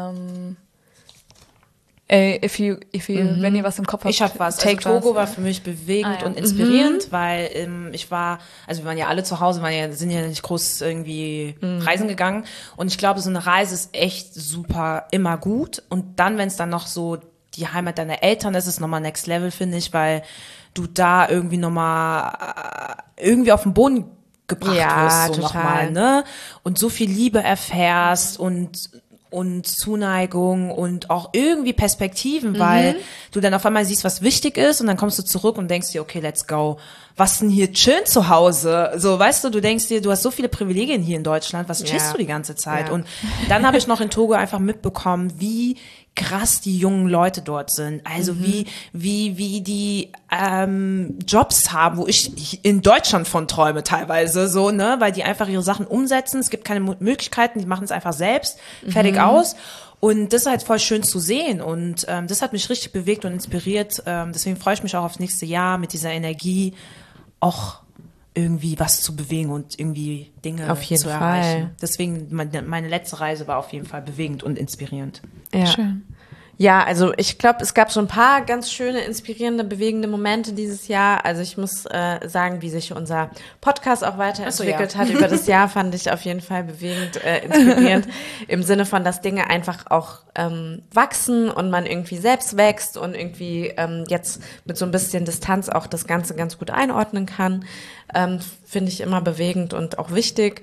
Wenn ihr was im Kopf habt,
Ich habe was.
take
Also Togo
was.
war für mich bewegend
Ah, ja.
und inspirierend, weil wir waren ja alle zu Hause, sind ja nicht groß irgendwie reisen gegangen. Und ich glaube, so eine Reise ist echt super, immer gut. Und dann, wenn es dann noch so die Heimat deiner Eltern ist, ist nochmal Next Level, finde ich, weil du da irgendwie nochmal irgendwie auf den Boden gebracht wirst, so nochmal, ne? Und so viel Liebe erfährst und Zuneigung und auch irgendwie Perspektiven, weil du dann auf einmal siehst, was wichtig ist und dann kommst du zurück und denkst dir, okay, let's go. Was denn hier chillen zu Hause? So, weißt du, du denkst dir, du hast so viele Privilegien hier in Deutschland, was chillst du die ganze Zeit?
Ja.
Und dann habe ich noch in Togo einfach mitbekommen, wie krass die jungen Leute dort sind. Also wie die Jobs haben, wo ich in Deutschland von träume teilweise, so, ne, weil die einfach ihre Sachen umsetzen. Es gibt keine Möglichkeiten, die machen es einfach selbst, fertig aus. Und das ist halt voll schön zu sehen. Und das hat mich richtig bewegt und inspiriert. Deswegen freue ich mich auch aufs nächste Jahr mit dieser Energie auch irgendwie was zu bewegen und irgendwie Dinge
Auf jeden
zu
Fall.
erreichen. Deswegen, meine letzte Reise war auf jeden Fall bewegend und inspirierend.
Ja.
Schön.
Ja, also ich glaube, es gab so ein paar ganz schöne, inspirierende, bewegende Momente dieses Jahr. Also ich muss sagen, wie sich unser Podcast auch weiterentwickelt hat über das Jahr, fand ich auf jeden Fall bewegend, inspirierend. Im Sinne von, dass Dinge einfach auch wachsen und man irgendwie selbst wächst und irgendwie jetzt mit so ein bisschen Distanz auch das Ganze ganz gut einordnen kann. Finde ich immer bewegend und auch wichtig.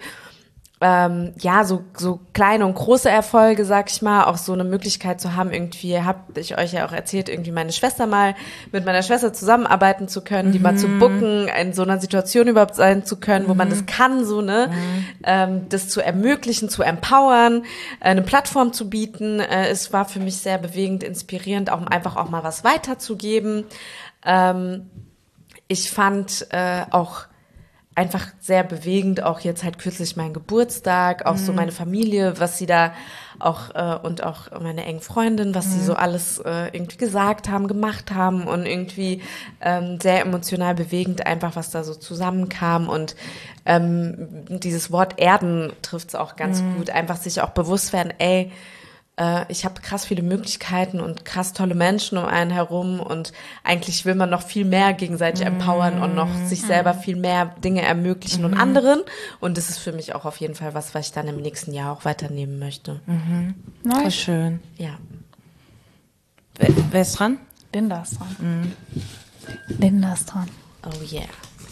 Ja, so kleine und große Erfolge, sag ich mal, auch so eine Möglichkeit zu haben, irgendwie, hab ich euch ja auch erzählt, irgendwie mit meiner Schwester zusammenarbeiten zu können, die mal zu booken, in so einer Situation überhaupt sein zu können, wo man das kann, so, ne, das zu ermöglichen, zu empowern, eine Plattform zu bieten. Es war für mich sehr bewegend, inspirierend, auch einfach auch mal was weiterzugeben. Ich fand auch einfach sehr bewegend, auch jetzt halt kürzlich mein Geburtstag, auch so meine Familie, was sie da auch und auch meine engen Freundinnen, was sie so alles irgendwie gesagt haben, gemacht haben und irgendwie sehr emotional bewegend einfach, was da so zusammenkam und dieses Wort Erden trifft's auch ganz gut, einfach sich auch bewusst werden, ey, ich habe krass viele Möglichkeiten und krass tolle Menschen um einen herum und eigentlich will man noch viel mehr gegenseitig empowern und noch sich selber viel mehr Dinge ermöglichen und anderen. Und das ist für mich auch auf jeden Fall was ich dann im nächsten Jahr auch weiternehmen möchte.
Voll schön.
Ja.
Wer ist dran?
Linda ist dran. Linda ist dran.
Oh yeah.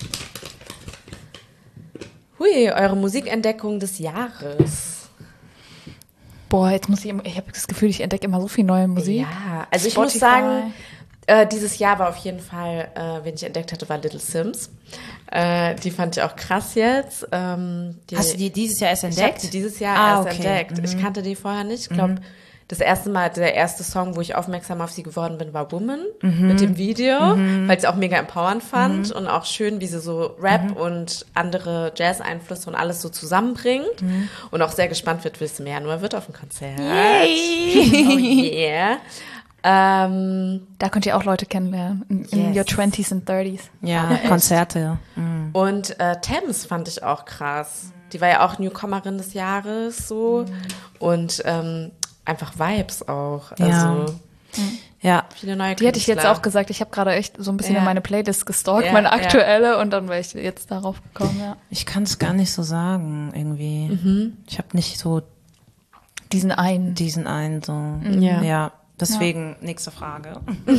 Hui, eure Musikentdeckung des Jahres.
Boah, jetzt muss ich habe das Gefühl, ich entdecke immer so viel neue Musik.
Ja, also ich
Spotify.
muss sagen, dieses Jahr war auf jeden Fall, wen ich entdeckt hatte, war Little Sims. Die fand ich auch krass jetzt.
Hast du die dieses Jahr erst
Ich habe
entdeckt?
die dieses Jahr erst
okay.
entdeckt. Ich kannte die vorher nicht. Ich glaube, der erste Song, wo ich aufmerksam auf sie geworden bin, war Woman mit dem Video, weil ich es auch mega empowernd fand und auch schön, wie sie so Rap und andere Jazz-Einflüsse und alles so zusammenbringt. Und auch sehr gespannt wird, wie es im Januar wird auf dem Konzert.
Yay!
Oh yeah.
Da könnt ihr auch Leute kennenlernen. In
Yes.
your 20s and 30s.
Ja, Konzerte.
Und Thames fand ich auch krass. Die war ja auch Newcomerin des Jahres so. Und einfach Vibes auch.
Ja.
Also
Ja.
viele neue
Die hätte ich jetzt
Künstler.
auch gesagt. Ich habe gerade echt so ein bisschen
Ja.
in meine Playlist gestalkt,
Ja,
meine aktuelle, und dann wäre ich jetzt darauf gekommen, ja.
Ich kann es gar nicht so sagen, irgendwie. Ich habe nicht so
Diesen einen.
diesen einen so.
Ja.
Ja. Deswegen, nächste Frage.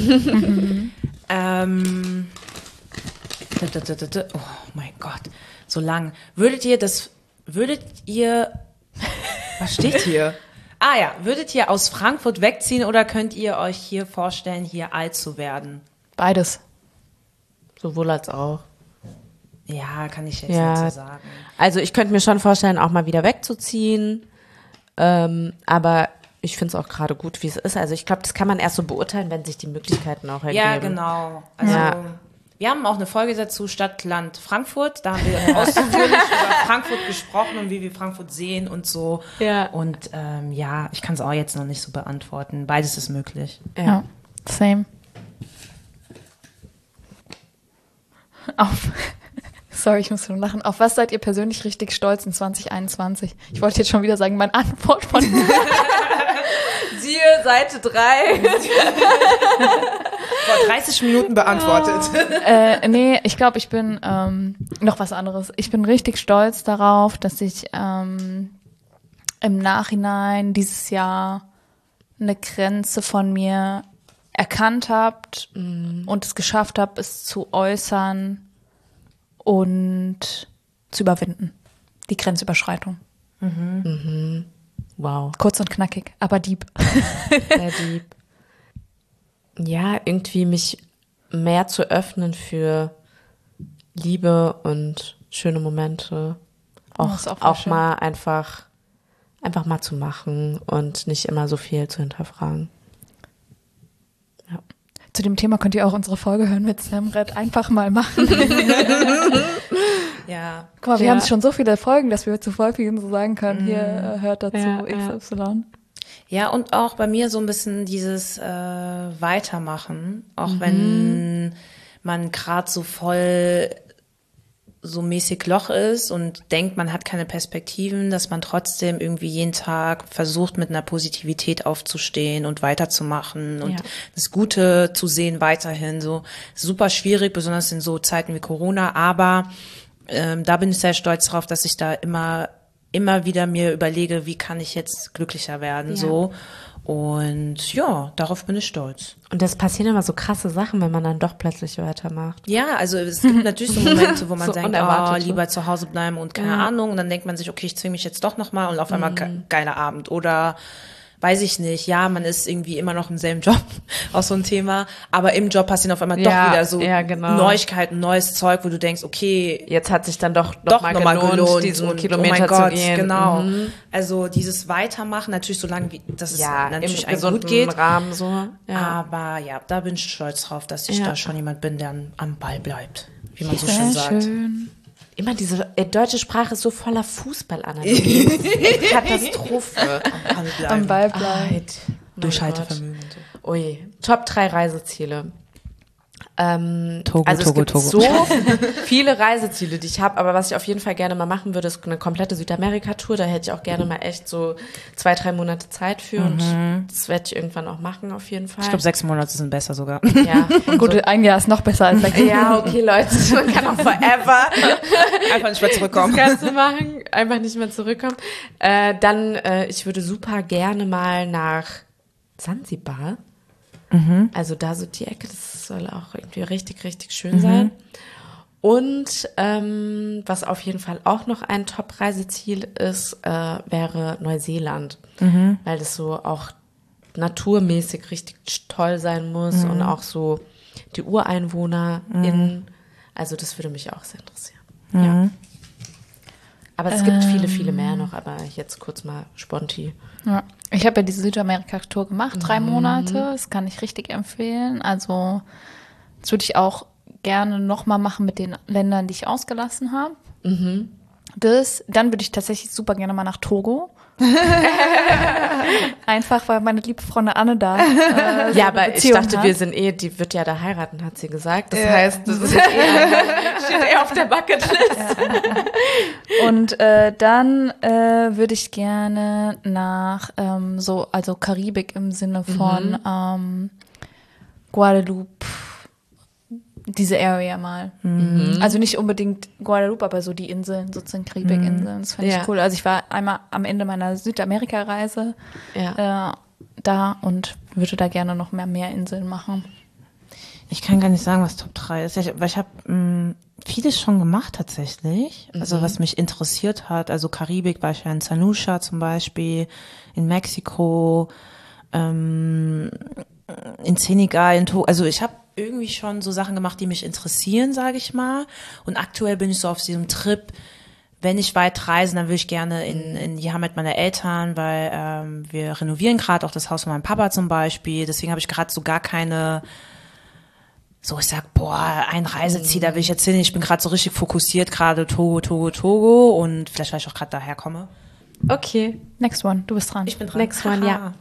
Oh mein Gott, so lang. Was steht hier? Ah ja, würdet ihr aus Frankfurt wegziehen oder könnt ihr euch hier vorstellen, hier alt zu werden?
Beides.
Sowohl als auch.
Ja, kann ich jetzt nicht so sagen.
Also ich könnte mir schon vorstellen, auch mal wieder wegzuziehen. Aber ich finde es auch gerade gut, wie es ist. Also ich glaube, das kann man erst so beurteilen, wenn sich die Möglichkeiten auch ergeben.
Ja, genau. Also wir haben auch eine Folge dazu, Stadt, Land, Frankfurt. Da haben wir ausführlich über Frankfurt gesprochen und wie wir Frankfurt sehen und so.
Ja.
Und ich kann es auch jetzt noch nicht so beantworten. Beides ist möglich.
Ja, same. Sorry, ich muss nur lachen. Auf was seid ihr persönlich richtig stolz in 2021? Ich wollte jetzt schon wieder sagen, meine Antwort von
Siehe Seite 3.
Vor 30 Minuten beantwortet.
Nee, ich glaube, ich bin noch was anderes. Ich bin richtig stolz darauf, dass ich im Nachhinein dieses Jahr eine Grenze von mir erkannt habt und es geschafft habe, es zu äußern und zu überwinden. Die Grenzüberschreitung.
Wow.
Kurz und knackig, aber deep.
Sehr deep. Ja, irgendwie mich mehr zu öffnen für Liebe und schöne Momente.
Das ist auch
Auch
schön.
mal einfach mal zu machen und nicht immer so viel zu hinterfragen.
Zu dem Thema könnt ihr auch unsere Folge hören mit Sam Red. Einfach mal machen.
Ja.
Guck mal, wir haben schon so viele Folgen, dass wir zu voll vielen so sagen können. Hier hört dazu
Ja,
XY.
Ja, und auch bei mir so ein bisschen dieses Weitermachen, auch wenn man gerade so voll so mäßig Loch ist und denkt, man hat keine Perspektiven, dass man trotzdem irgendwie jeden Tag versucht, mit einer Positivität aufzustehen und weiterzumachen und das Gute zu sehen weiterhin. So super schwierig, besonders in so Zeiten wie Corona, aber da bin ich sehr stolz drauf, dass ich da immer wieder mir überlege, wie kann ich jetzt glücklicher werden, so. Und ja, darauf bin ich stolz.
Und das passieren immer so krasse Sachen, wenn man dann doch plötzlich weitermacht.
Ja, also es gibt natürlich so Momente, wo man
So
denkt,
unerwartet,
lieber zu Hause bleiben und keine Ahnung. Und dann denkt man sich, okay, ich zwinge mich jetzt doch nochmal und auf einmal geiler Abend. Oder weiß ich nicht, ja, man ist irgendwie immer noch im selben Job, auch so ein Thema. Aber im Job passieren auf einmal doch wieder so Neuigkeiten, neues Zeug, wo du denkst, okay,
Jetzt hat sich dann doch noch mal gelohnt, diesen
und,
Kilometer
oh mein Gott,
zu gehen.
Genau. Also dieses Weitermachen, natürlich so lange, wie dass es natürlich
im
einem gut
gesunden
geht.
Rahmen so. Ja.
Aber ja, da bin ich stolz drauf, dass ich da schon jemand bin, der am Ball bleibt, wie man so
Sehr
schön sagt.
schön.
Immer diese deutsche Sprache ist so voller Fußballanalogien. Katastrophe.
Am Ball bleiben.
Durchhaltevermögen.
Ui, Top 3 Reiseziele.
Togo,
also es gibt
Togo.
so viele Reiseziele, die ich habe, aber was ich auf jeden Fall gerne mal machen würde, ist eine komplette Südamerika-Tour. Da hätte ich auch gerne mal echt so 2-3 Monate Zeit für und das werde ich irgendwann auch machen, auf jeden Fall.
Ich glaube, 6 Monate sind besser sogar.
Ja, und
Gut, ein Jahr ist noch besser als 6 Monate.
ja, okay, Leute, man kann auch forever
Einfach nicht mehr zurückkommen.
das Ganze machen, einfach nicht mehr zurückkommen. Dann, ich würde super gerne mal nach Sansibar. Also da so die Ecke, das soll auch irgendwie richtig, richtig schön sein. Und was auf jeden Fall auch noch ein Top-Reiseziel ist, wäre Neuseeland. Weil das so auch naturmäßig richtig toll sein muss und auch so die UreinwohnerInnen. Also das würde mich auch sehr interessieren. Ja. Aber es gibt viele, viele mehr noch, aber jetzt kurz mal Sponti.
Ja. Ich habe ja diese Südamerika-Tour gemacht, 3 Monate. Das kann ich richtig empfehlen. Also das würde ich auch gerne nochmal machen mit den Ländern, die ich ausgelassen habe. Dann würde ich tatsächlich super gerne mal nach Togo. Einfach, weil meine liebe Freundin Anne da
Ja, aber ich
Beziehung
dachte,
hat.
die wird ja da heiraten, hat sie gesagt. Das heißt, das ist steht auf der Bucketlist.
Und dann würde ich gerne nach also Karibik im Sinne von Guadeloupe, diese Area mal. Also nicht unbedingt Guadeloupe, aber so die Inseln, sozusagen Karibik-Inseln. Das fand ich cool. Also ich war einmal am Ende meiner Südamerika-Reise da und würde da gerne noch mehr Inseln machen.
Ich kann gar nicht sagen, was Top 3 ist, weil ich habe vieles schon gemacht tatsächlich, also was mich interessiert hat, also Karibik war ich ja in San Lucia zum Beispiel, in Mexiko, in Senegal, also ich habe irgendwie schon so Sachen gemacht, die mich interessieren, sage ich mal, und aktuell bin ich so auf diesem Trip, wenn ich weit reise, dann will ich gerne in die Heimat meiner Eltern, weil wir renovieren gerade auch das Haus von meinem Papa zum Beispiel, deswegen habe ich gerade so gar keine so, ich sag, ein Reiseziel, da will ich jetzt hin. Ich bin gerade so richtig fokussiert, gerade Togo und vielleicht, weil ich auch gerade daher komme.
Okay.
Next one, du bist dran.
Ich bin dran.
Next one, ja.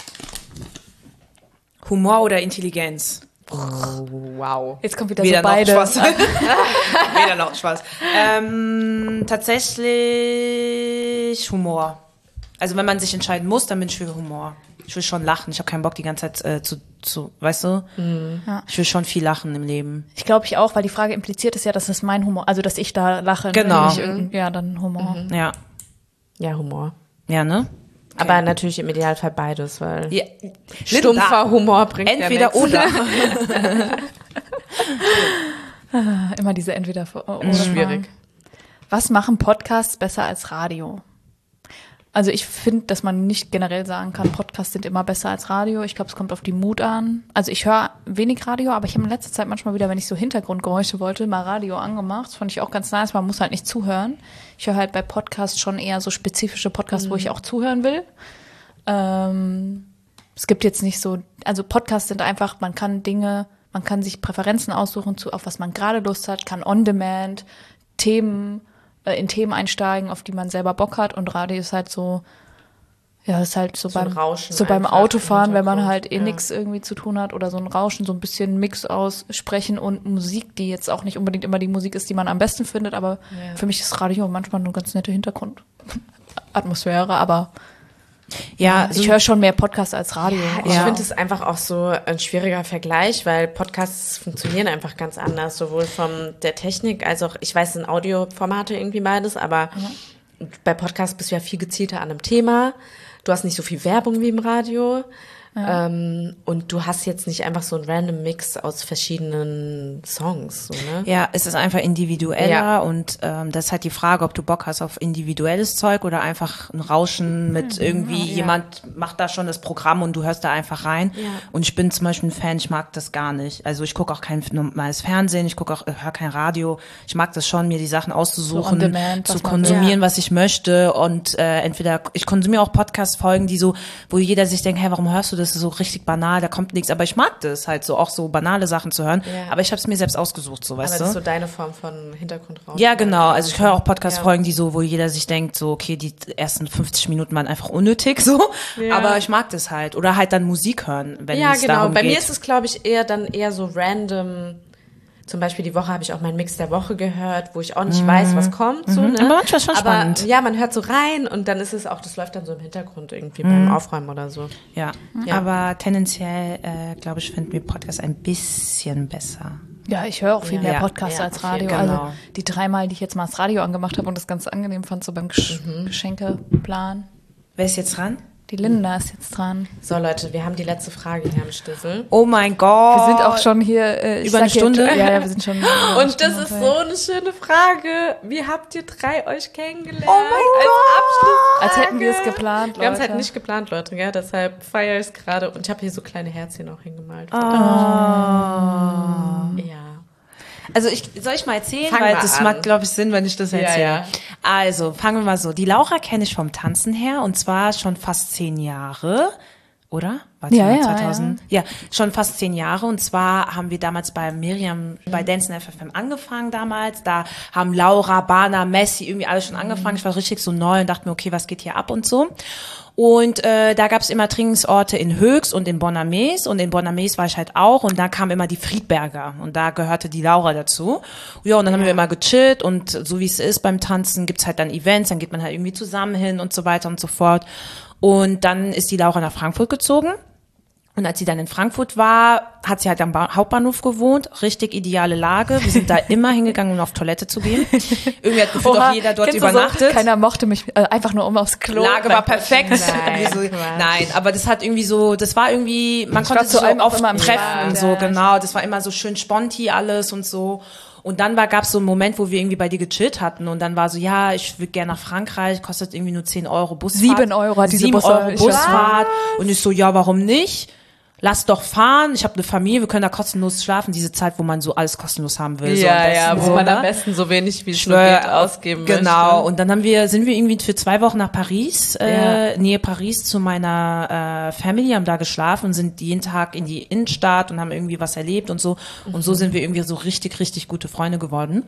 Humor oder Intelligenz?
Wow.
Jetzt kommt wieder
Weder
so beide.
noch Spaß. Weder noch Spaß. Tatsächlich Humor. Also wenn man sich entscheiden muss, dann bin ich für Humor. Ich will schon lachen. Ich habe keinen Bock, die ganze Zeit weißt du?
Ja.
Ich will schon viel lachen im Leben.
Ich glaube ich auch, weil die Frage impliziert ist ja, dass es mein Humor, also dass ich da lache.
Genau.
Ja, dann Humor.
Ja.
Ja, Humor.
Ja, ne? Okay.
Aber natürlich im Idealfall beides, weil
Ja.
stumpfer Humor bringt
Entweder
ja nichts.
oder.
Immer diese entweder oder.
Das ist schwierig.
Was machen Podcasts besser als Radio? Also ich finde, dass man nicht generell sagen kann, Podcasts sind immer besser als Radio. Ich glaube, es kommt auf die Mut an. Also ich höre wenig Radio, aber ich habe in letzter Zeit manchmal wieder, wenn ich so Hintergrundgeräusche wollte, mal Radio angemacht. Das fand ich auch ganz nice, man muss halt nicht zuhören. Ich höre halt bei Podcasts schon eher so spezifische Podcasts, wo ich auch zuhören will. Es gibt jetzt nicht so, also Podcasts sind einfach, man kann sich Präferenzen aussuchen, auf was man gerade Lust hat, kann on-demand in Themen einsteigen, auf die man selber Bock hat, und Radio ist halt so, ja, ist halt so
ein Rauschen
beim
einfach
Autofahren,
im
wenn man
Hintergrund,
halt nichts irgendwie zu tun hat, oder so ein Rauschen, so ein bisschen Mix aus Sprechen und Musik, die jetzt auch nicht unbedingt immer die Musik ist, die man am besten findet, aber für mich ist Radio manchmal eine ganz nette Hintergrundatmosphäre, aber
Ja,
ich höre schon mehr Podcasts als Radio.
Ich
Ja.
finde es einfach auch so ein schwieriger Vergleich, weil Podcasts funktionieren einfach ganz anders, sowohl von der Technik als auch, ich weiß, es sind Audioformate irgendwie beides, aber bei Podcasts bist du ja viel gezielter an einem Thema. Du hast nicht so viel Werbung wie im Radio. Und du hast jetzt nicht einfach so einen random Mix aus verschiedenen Songs. So, ne?
Ja, es ist einfach individueller
Ja.
und das ist halt die Frage, ob du Bock hast auf individuelles Zeug oder einfach ein Rauschen mit irgendwie jemand macht da schon das Programm und du hörst da einfach rein.
Ja.
Und ich bin zum Beispiel ein Fan, ich mag das gar nicht. Also ich gucke auch kein normales Fernsehen, ich höre kein Radio. Ich mag das schon, mir die Sachen auszusuchen,
So on demand,
zu
was man
konsumieren, was ich möchte, und entweder ich konsumiere auch Podcast-Folgen, die so, wo jeder sich denkt, hey, warum hörst du das? Das ist so richtig banal, da kommt nichts, aber ich mag das halt so, auch so banale Sachen zu hören,
Ja.
aber ich habe es mir selbst ausgesucht, so,
Aber
weißt
das
du?
ist so deine Form von Hintergrundrauschen.
Ja, genau, also ich höre auch Podcast-Folgen, die so, wo jeder sich denkt, so, okay, die ersten 50 Minuten waren einfach unnötig, so,
Ja.
aber ich mag das halt, oder halt dann Musik hören, wenn
Ja,
es
genau.
darum
Bei
geht.
mir ist es, glaube ich, eher so random. Zum Beispiel die Woche habe ich auch meinen Mix der Woche gehört, wo ich auch nicht weiß, was kommt. So, ne?
Aber manchmal schon
Aber
spannend.
ja, man hört so rein und dann ist es auch, das läuft dann so im Hintergrund irgendwie beim Aufräumen oder so.
Ja,
Ja.
aber tendenziell, glaube ich, finden wir Podcast ein bisschen besser.
Ja, ich höre auch viel mehr
Ja.
Podcasts
Ja,
als
auf jeden
Radio.
Fall.
Also
Genau.
die 3 Mal, die ich jetzt mal das Radio angemacht habe und das ganz angenehm fand, so beim Geschenkeplan.
Wer ist jetzt dran?
Die Linda ist jetzt dran.
So, Leute, wir haben die letzte Frage hier am Stissel.
Oh mein Gott.
Wir sind auch schon hier.
Über eine Stunde?
Ja, wir sind schon.
Und das ist so eine schöne Frage. Wie habt ihr 3 euch kennengelernt?
Oh mein Gott.
Als hätten wir es geplant, Leute.
Wir haben es halt nicht geplant, Leute, gell? Deshalb feiere ich es gerade. Und ich habe hier so kleine Herzchen auch hingemalt. Ja.
Also soll ich mal erzählen,
Fang
weil
mal
das
an.
macht, glaube ich, Sinn, wenn ich das erzähle.
ja.
Also, fangen wir mal so. Die Laura kenne ich vom Tanzen her, und zwar schon fast 10 Jahre, oder? Warte
Ja,
mal,
ja,
2000? Ja, schon fast 10 Jahre, und zwar haben wir damals bei Miriam, bei Dance in FFM angefangen damals. Da haben Laura, Bana, Messi, irgendwie alle schon angefangen. Ich war richtig so neu und dachte mir, okay, was geht hier ab und so. Und da gab es immer Trainingsorte in Höchst und in Bonamés, und in Bonamés war ich halt auch, und da kam immer die Friedberger, und da gehörte die Laura dazu. Ja, und dann haben wir immer gechillt, und so wie es ist beim Tanzen, gibt's halt dann Events, dann geht man halt irgendwie zusammen hin und so weiter und so fort. Und dann ist die Laura nach Frankfurt gezogen. Und als sie dann in Frankfurt war, hat sie halt am Hauptbahnhof gewohnt. Richtig ideale Lage. Wir sind da immer hingegangen, um auf Toilette zu gehen. Irgendwie hat gefühlt auch jeder dort übernachtet.
So? Keiner mochte mich, einfach nur aufs Klo.
Lage war perfekt. Nein, aber das hat irgendwie so, das war irgendwie, man konnte sich so oft treffen und so, genau. Das war immer so schön sponti alles und so. Und dann gab es so einen Moment, wo wir irgendwie bei dir gechillt hatten und dann war so, ja, ich würde gerne nach Frankreich, kostet irgendwie nur 10 Euro Busfahrt.
7 Euro hat diese
7 Euro Busfahrt. Und ich so, ja, warum nicht? Lass doch fahren, ich habe eine Familie, wir können da kostenlos schlafen, diese Zeit, wo man so alles kostenlos haben will.
Wo man am besten so wenig wie es nur geht ausgeben möchte.
Genau, und dann sind wir irgendwie für 2 Wochen nach Paris, Nähe Paris zu meiner Family, haben da geschlafen und sind jeden Tag in die Innenstadt und haben irgendwie was erlebt und so. Und so sind wir irgendwie so richtig, richtig gute Freunde geworden.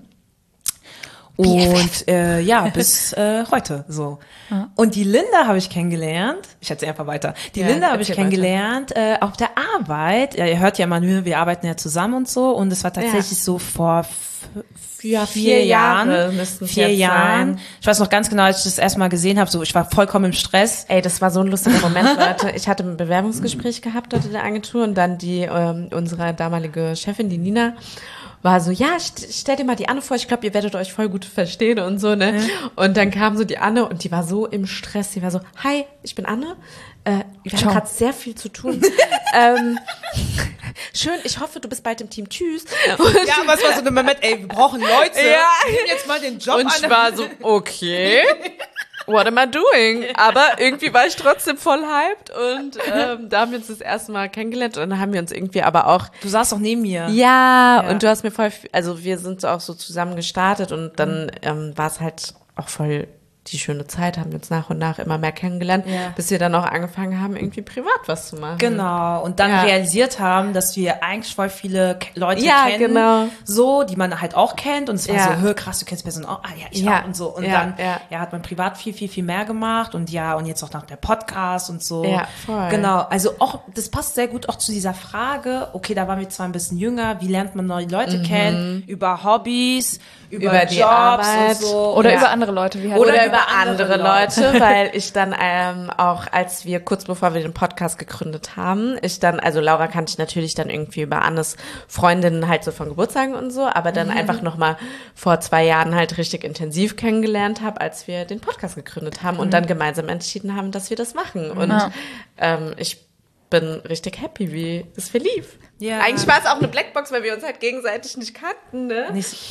Und bis heute so. Ja. Und die Linda habe ich kennengelernt. Ich erzähle einfach weiter. Die Linda habe ich kennengelernt auf der Arbeit. Ja, ihr hört ja mal, wir arbeiten ja zusammen und so. Und es war tatsächlich so vor 4 Jahren. 4 Jahren. Ich weiß noch ganz genau, als ich das erstmal gesehen habe, so ich war vollkommen im Stress.
Ey, das war so ein lustiger Moment, Leute. Ich hatte ein Bewerbungsgespräch gehabt dort in der Agentur und dann unsere damalige Chefin, die Nina, war so, ja, stell dir mal die Anne vor, ich glaube, ihr werdet euch voll gut verstehen und so, ne? Ja. Und dann kam so die Anne und die war so im Stress, die war so, hi, ich bin Anne, wir haben gerade sehr viel zu tun. Schön, ich hoffe, du bist bald im Team, tschüss.
Und ja, was war so ein Moment, ey, wir brauchen Leute, nimm jetzt mal den Job
an. Und ich war so, okay. What am I doing? Aber irgendwie war ich trotzdem voll hyped und da haben wir uns das erste Mal kennengelernt und dann haben wir uns irgendwie aber auch...
Du saßt doch neben mir.
Ja, und du hast mir voll... Also wir sind auch so zusammen gestartet und dann war es halt auch voll die schöne Zeit, haben wir uns nach und nach immer mehr kennengelernt, bis wir dann auch angefangen haben, irgendwie privat was zu machen.
Genau, und dann realisiert haben, dass wir eigentlich voll viele Leute kennen, so, die man halt auch kennt und es war so, krass, du kennst die Person auch, ich auch und so. Und dann hat man privat viel, viel, viel mehr gemacht und jetzt auch nach der Podcast und so.
Ja, voll.
Genau, also auch, das passt sehr gut auch zu dieser Frage, okay, da waren wir zwar ein bisschen jünger, wie lernt man neue Leute kennen, über Hobbys, über
die
Jobs
Arbeit
und so.
Oder über andere Leute. Wie halt
oder über andere Leute, weil ich dann auch, als wir kurz bevor wir den Podcast gegründet haben, also Laura kannte ich natürlich dann irgendwie über Annes Freundinnen halt so von Geburtstagen und so, aber dann einfach nochmal vor 2 Jahren halt richtig intensiv kennengelernt habe, als wir den Podcast gegründet haben und dann gemeinsam entschieden haben, dass wir das machen. Und ich bin richtig happy, wie es verlief. Ja. Eigentlich war es auch eine Blackbox, weil wir uns halt gegenseitig nicht kannten, ne?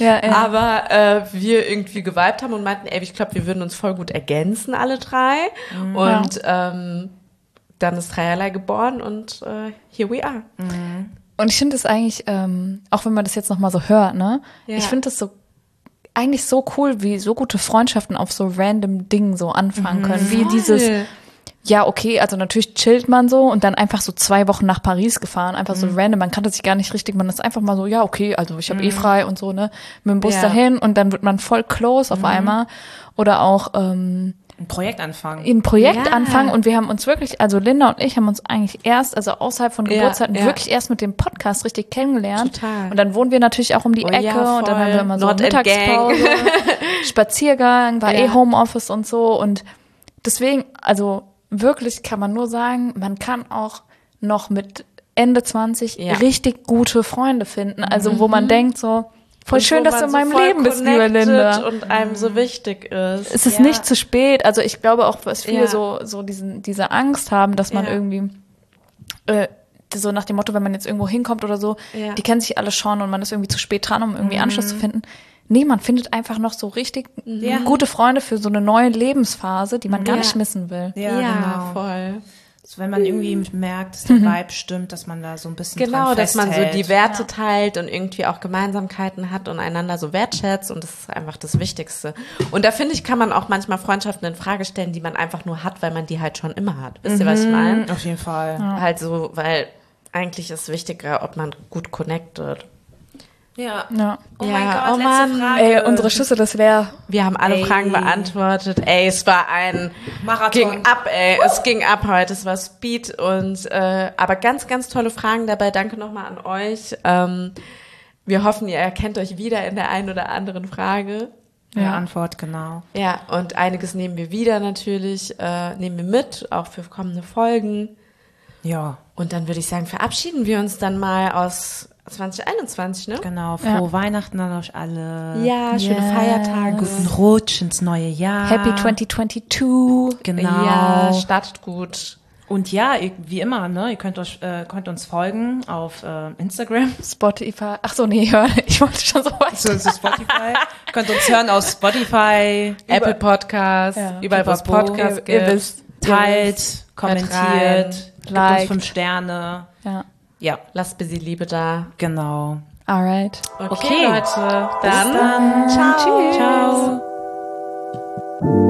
Aber wir irgendwie geweibt haben und meinten, ey, ich glaube, wir würden uns voll gut ergänzen, alle 3. Und dann ist Dreierlei geboren und here we are.
Und ich finde es eigentlich, auch wenn man das jetzt nochmal so hört, ne? Ja. Ich finde das so eigentlich so cool, wie so gute Freundschaften auf so random Dingen so anfangen können. Wie dieses... Ja, okay, also natürlich chillt man so und dann einfach so 2 Wochen nach Paris gefahren, einfach so random, man kannte sich gar nicht richtig, man ist einfach mal so, ja, okay, also ich habe frei und so, ne, mit dem Bus dahin und dann wird man voll close auf einmal oder auch
ein Projekt anfangen.
Und wir haben uns wirklich, also Linda und ich haben uns eigentlich erst, also außerhalb von Geburtszeiten, wirklich erst mit dem Podcast richtig kennengelernt.
Total.
Und dann wohnen wir natürlich auch um die Ecke und dann haben wir immer so Mittagspause, Spaziergang, war Homeoffice und so und deswegen, also wirklich kann man nur sagen, man kann auch noch mit Ende 20 richtig gute Freunde finden. Also wo man denkt so, voll schön, dass du in meinem Leben bist, liebe Linda.
Und einem so wichtig ist.
Es ist nicht zu spät. Also ich glaube auch, was viele so diese Angst haben, dass man irgendwie so nach dem Motto, wenn man jetzt irgendwo hinkommt oder so, die kennen sich alle schon und man ist irgendwie zu spät dran, um irgendwie Anschluss zu finden. Nee, man findet einfach noch so richtig gute Freunde für so eine neue Lebensphase, die man gar nicht missen will.
Ja, genau.
Voll.
So, wenn man irgendwie merkt, dass der Vibe stimmt, dass man da so ein bisschen dran festhält.
Dass man so die Werte teilt und irgendwie auch Gemeinsamkeiten hat und einander so wertschätzt und das ist einfach das Wichtigste. Und da finde ich, kann man auch manchmal Freundschaften in Frage stellen, die man einfach nur hat, weil man die halt schon immer hat. Wisst ihr, was ich meine?
Auf jeden Fall.
Ja. Halt so, weil eigentlich ist wichtiger, ob man gut connectet.
Ja.
Oh mein Gott, letzte Frage.
Ey, unsere Schüssel ist leer.
Wir haben alle Fragen beantwortet. Ey, es war ein Marathon. Es ging ab heute. Es war Speed und aber ganz, ganz tolle Fragen dabei. Danke nochmal an euch. Wir hoffen, ihr erkennt euch wieder in der einen oder anderen Frage.
Ja, Antwort, genau.
Ja, und einiges nehmen wir wieder natürlich, nehmen wir mit, auch für kommende Folgen.
Ja,
Und dann würde ich sagen, verabschieden wir uns dann mal aus 2021, ne?
genau. Frohe Weihnachten an euch alle.
Ja, schöne
Yes.
Feiertage.
Guten Rutsch ins neue Jahr.
Happy 2022.
Genau.
Ja, startet gut.
Und ja, wie immer, ne, ihr könnt uns folgen auf Instagram.
Spotify. Ach so, nee, ich wollte schon so weit.
So Spotify. Könnt uns hören auf Spotify,
Apple Podcasts,
Ja.
überall, was
Pipapo.
Podcasts
Ihr
gibt.
wisst.
teilt, kommentiert, gebt uns
liked.
5 Sterne.
Ja.
Ja,
Lasst ein bisschen Liebe da.
genau.
Alright.
Okay, Leute. Dann,
Bis dann.
ciao.
Ciao.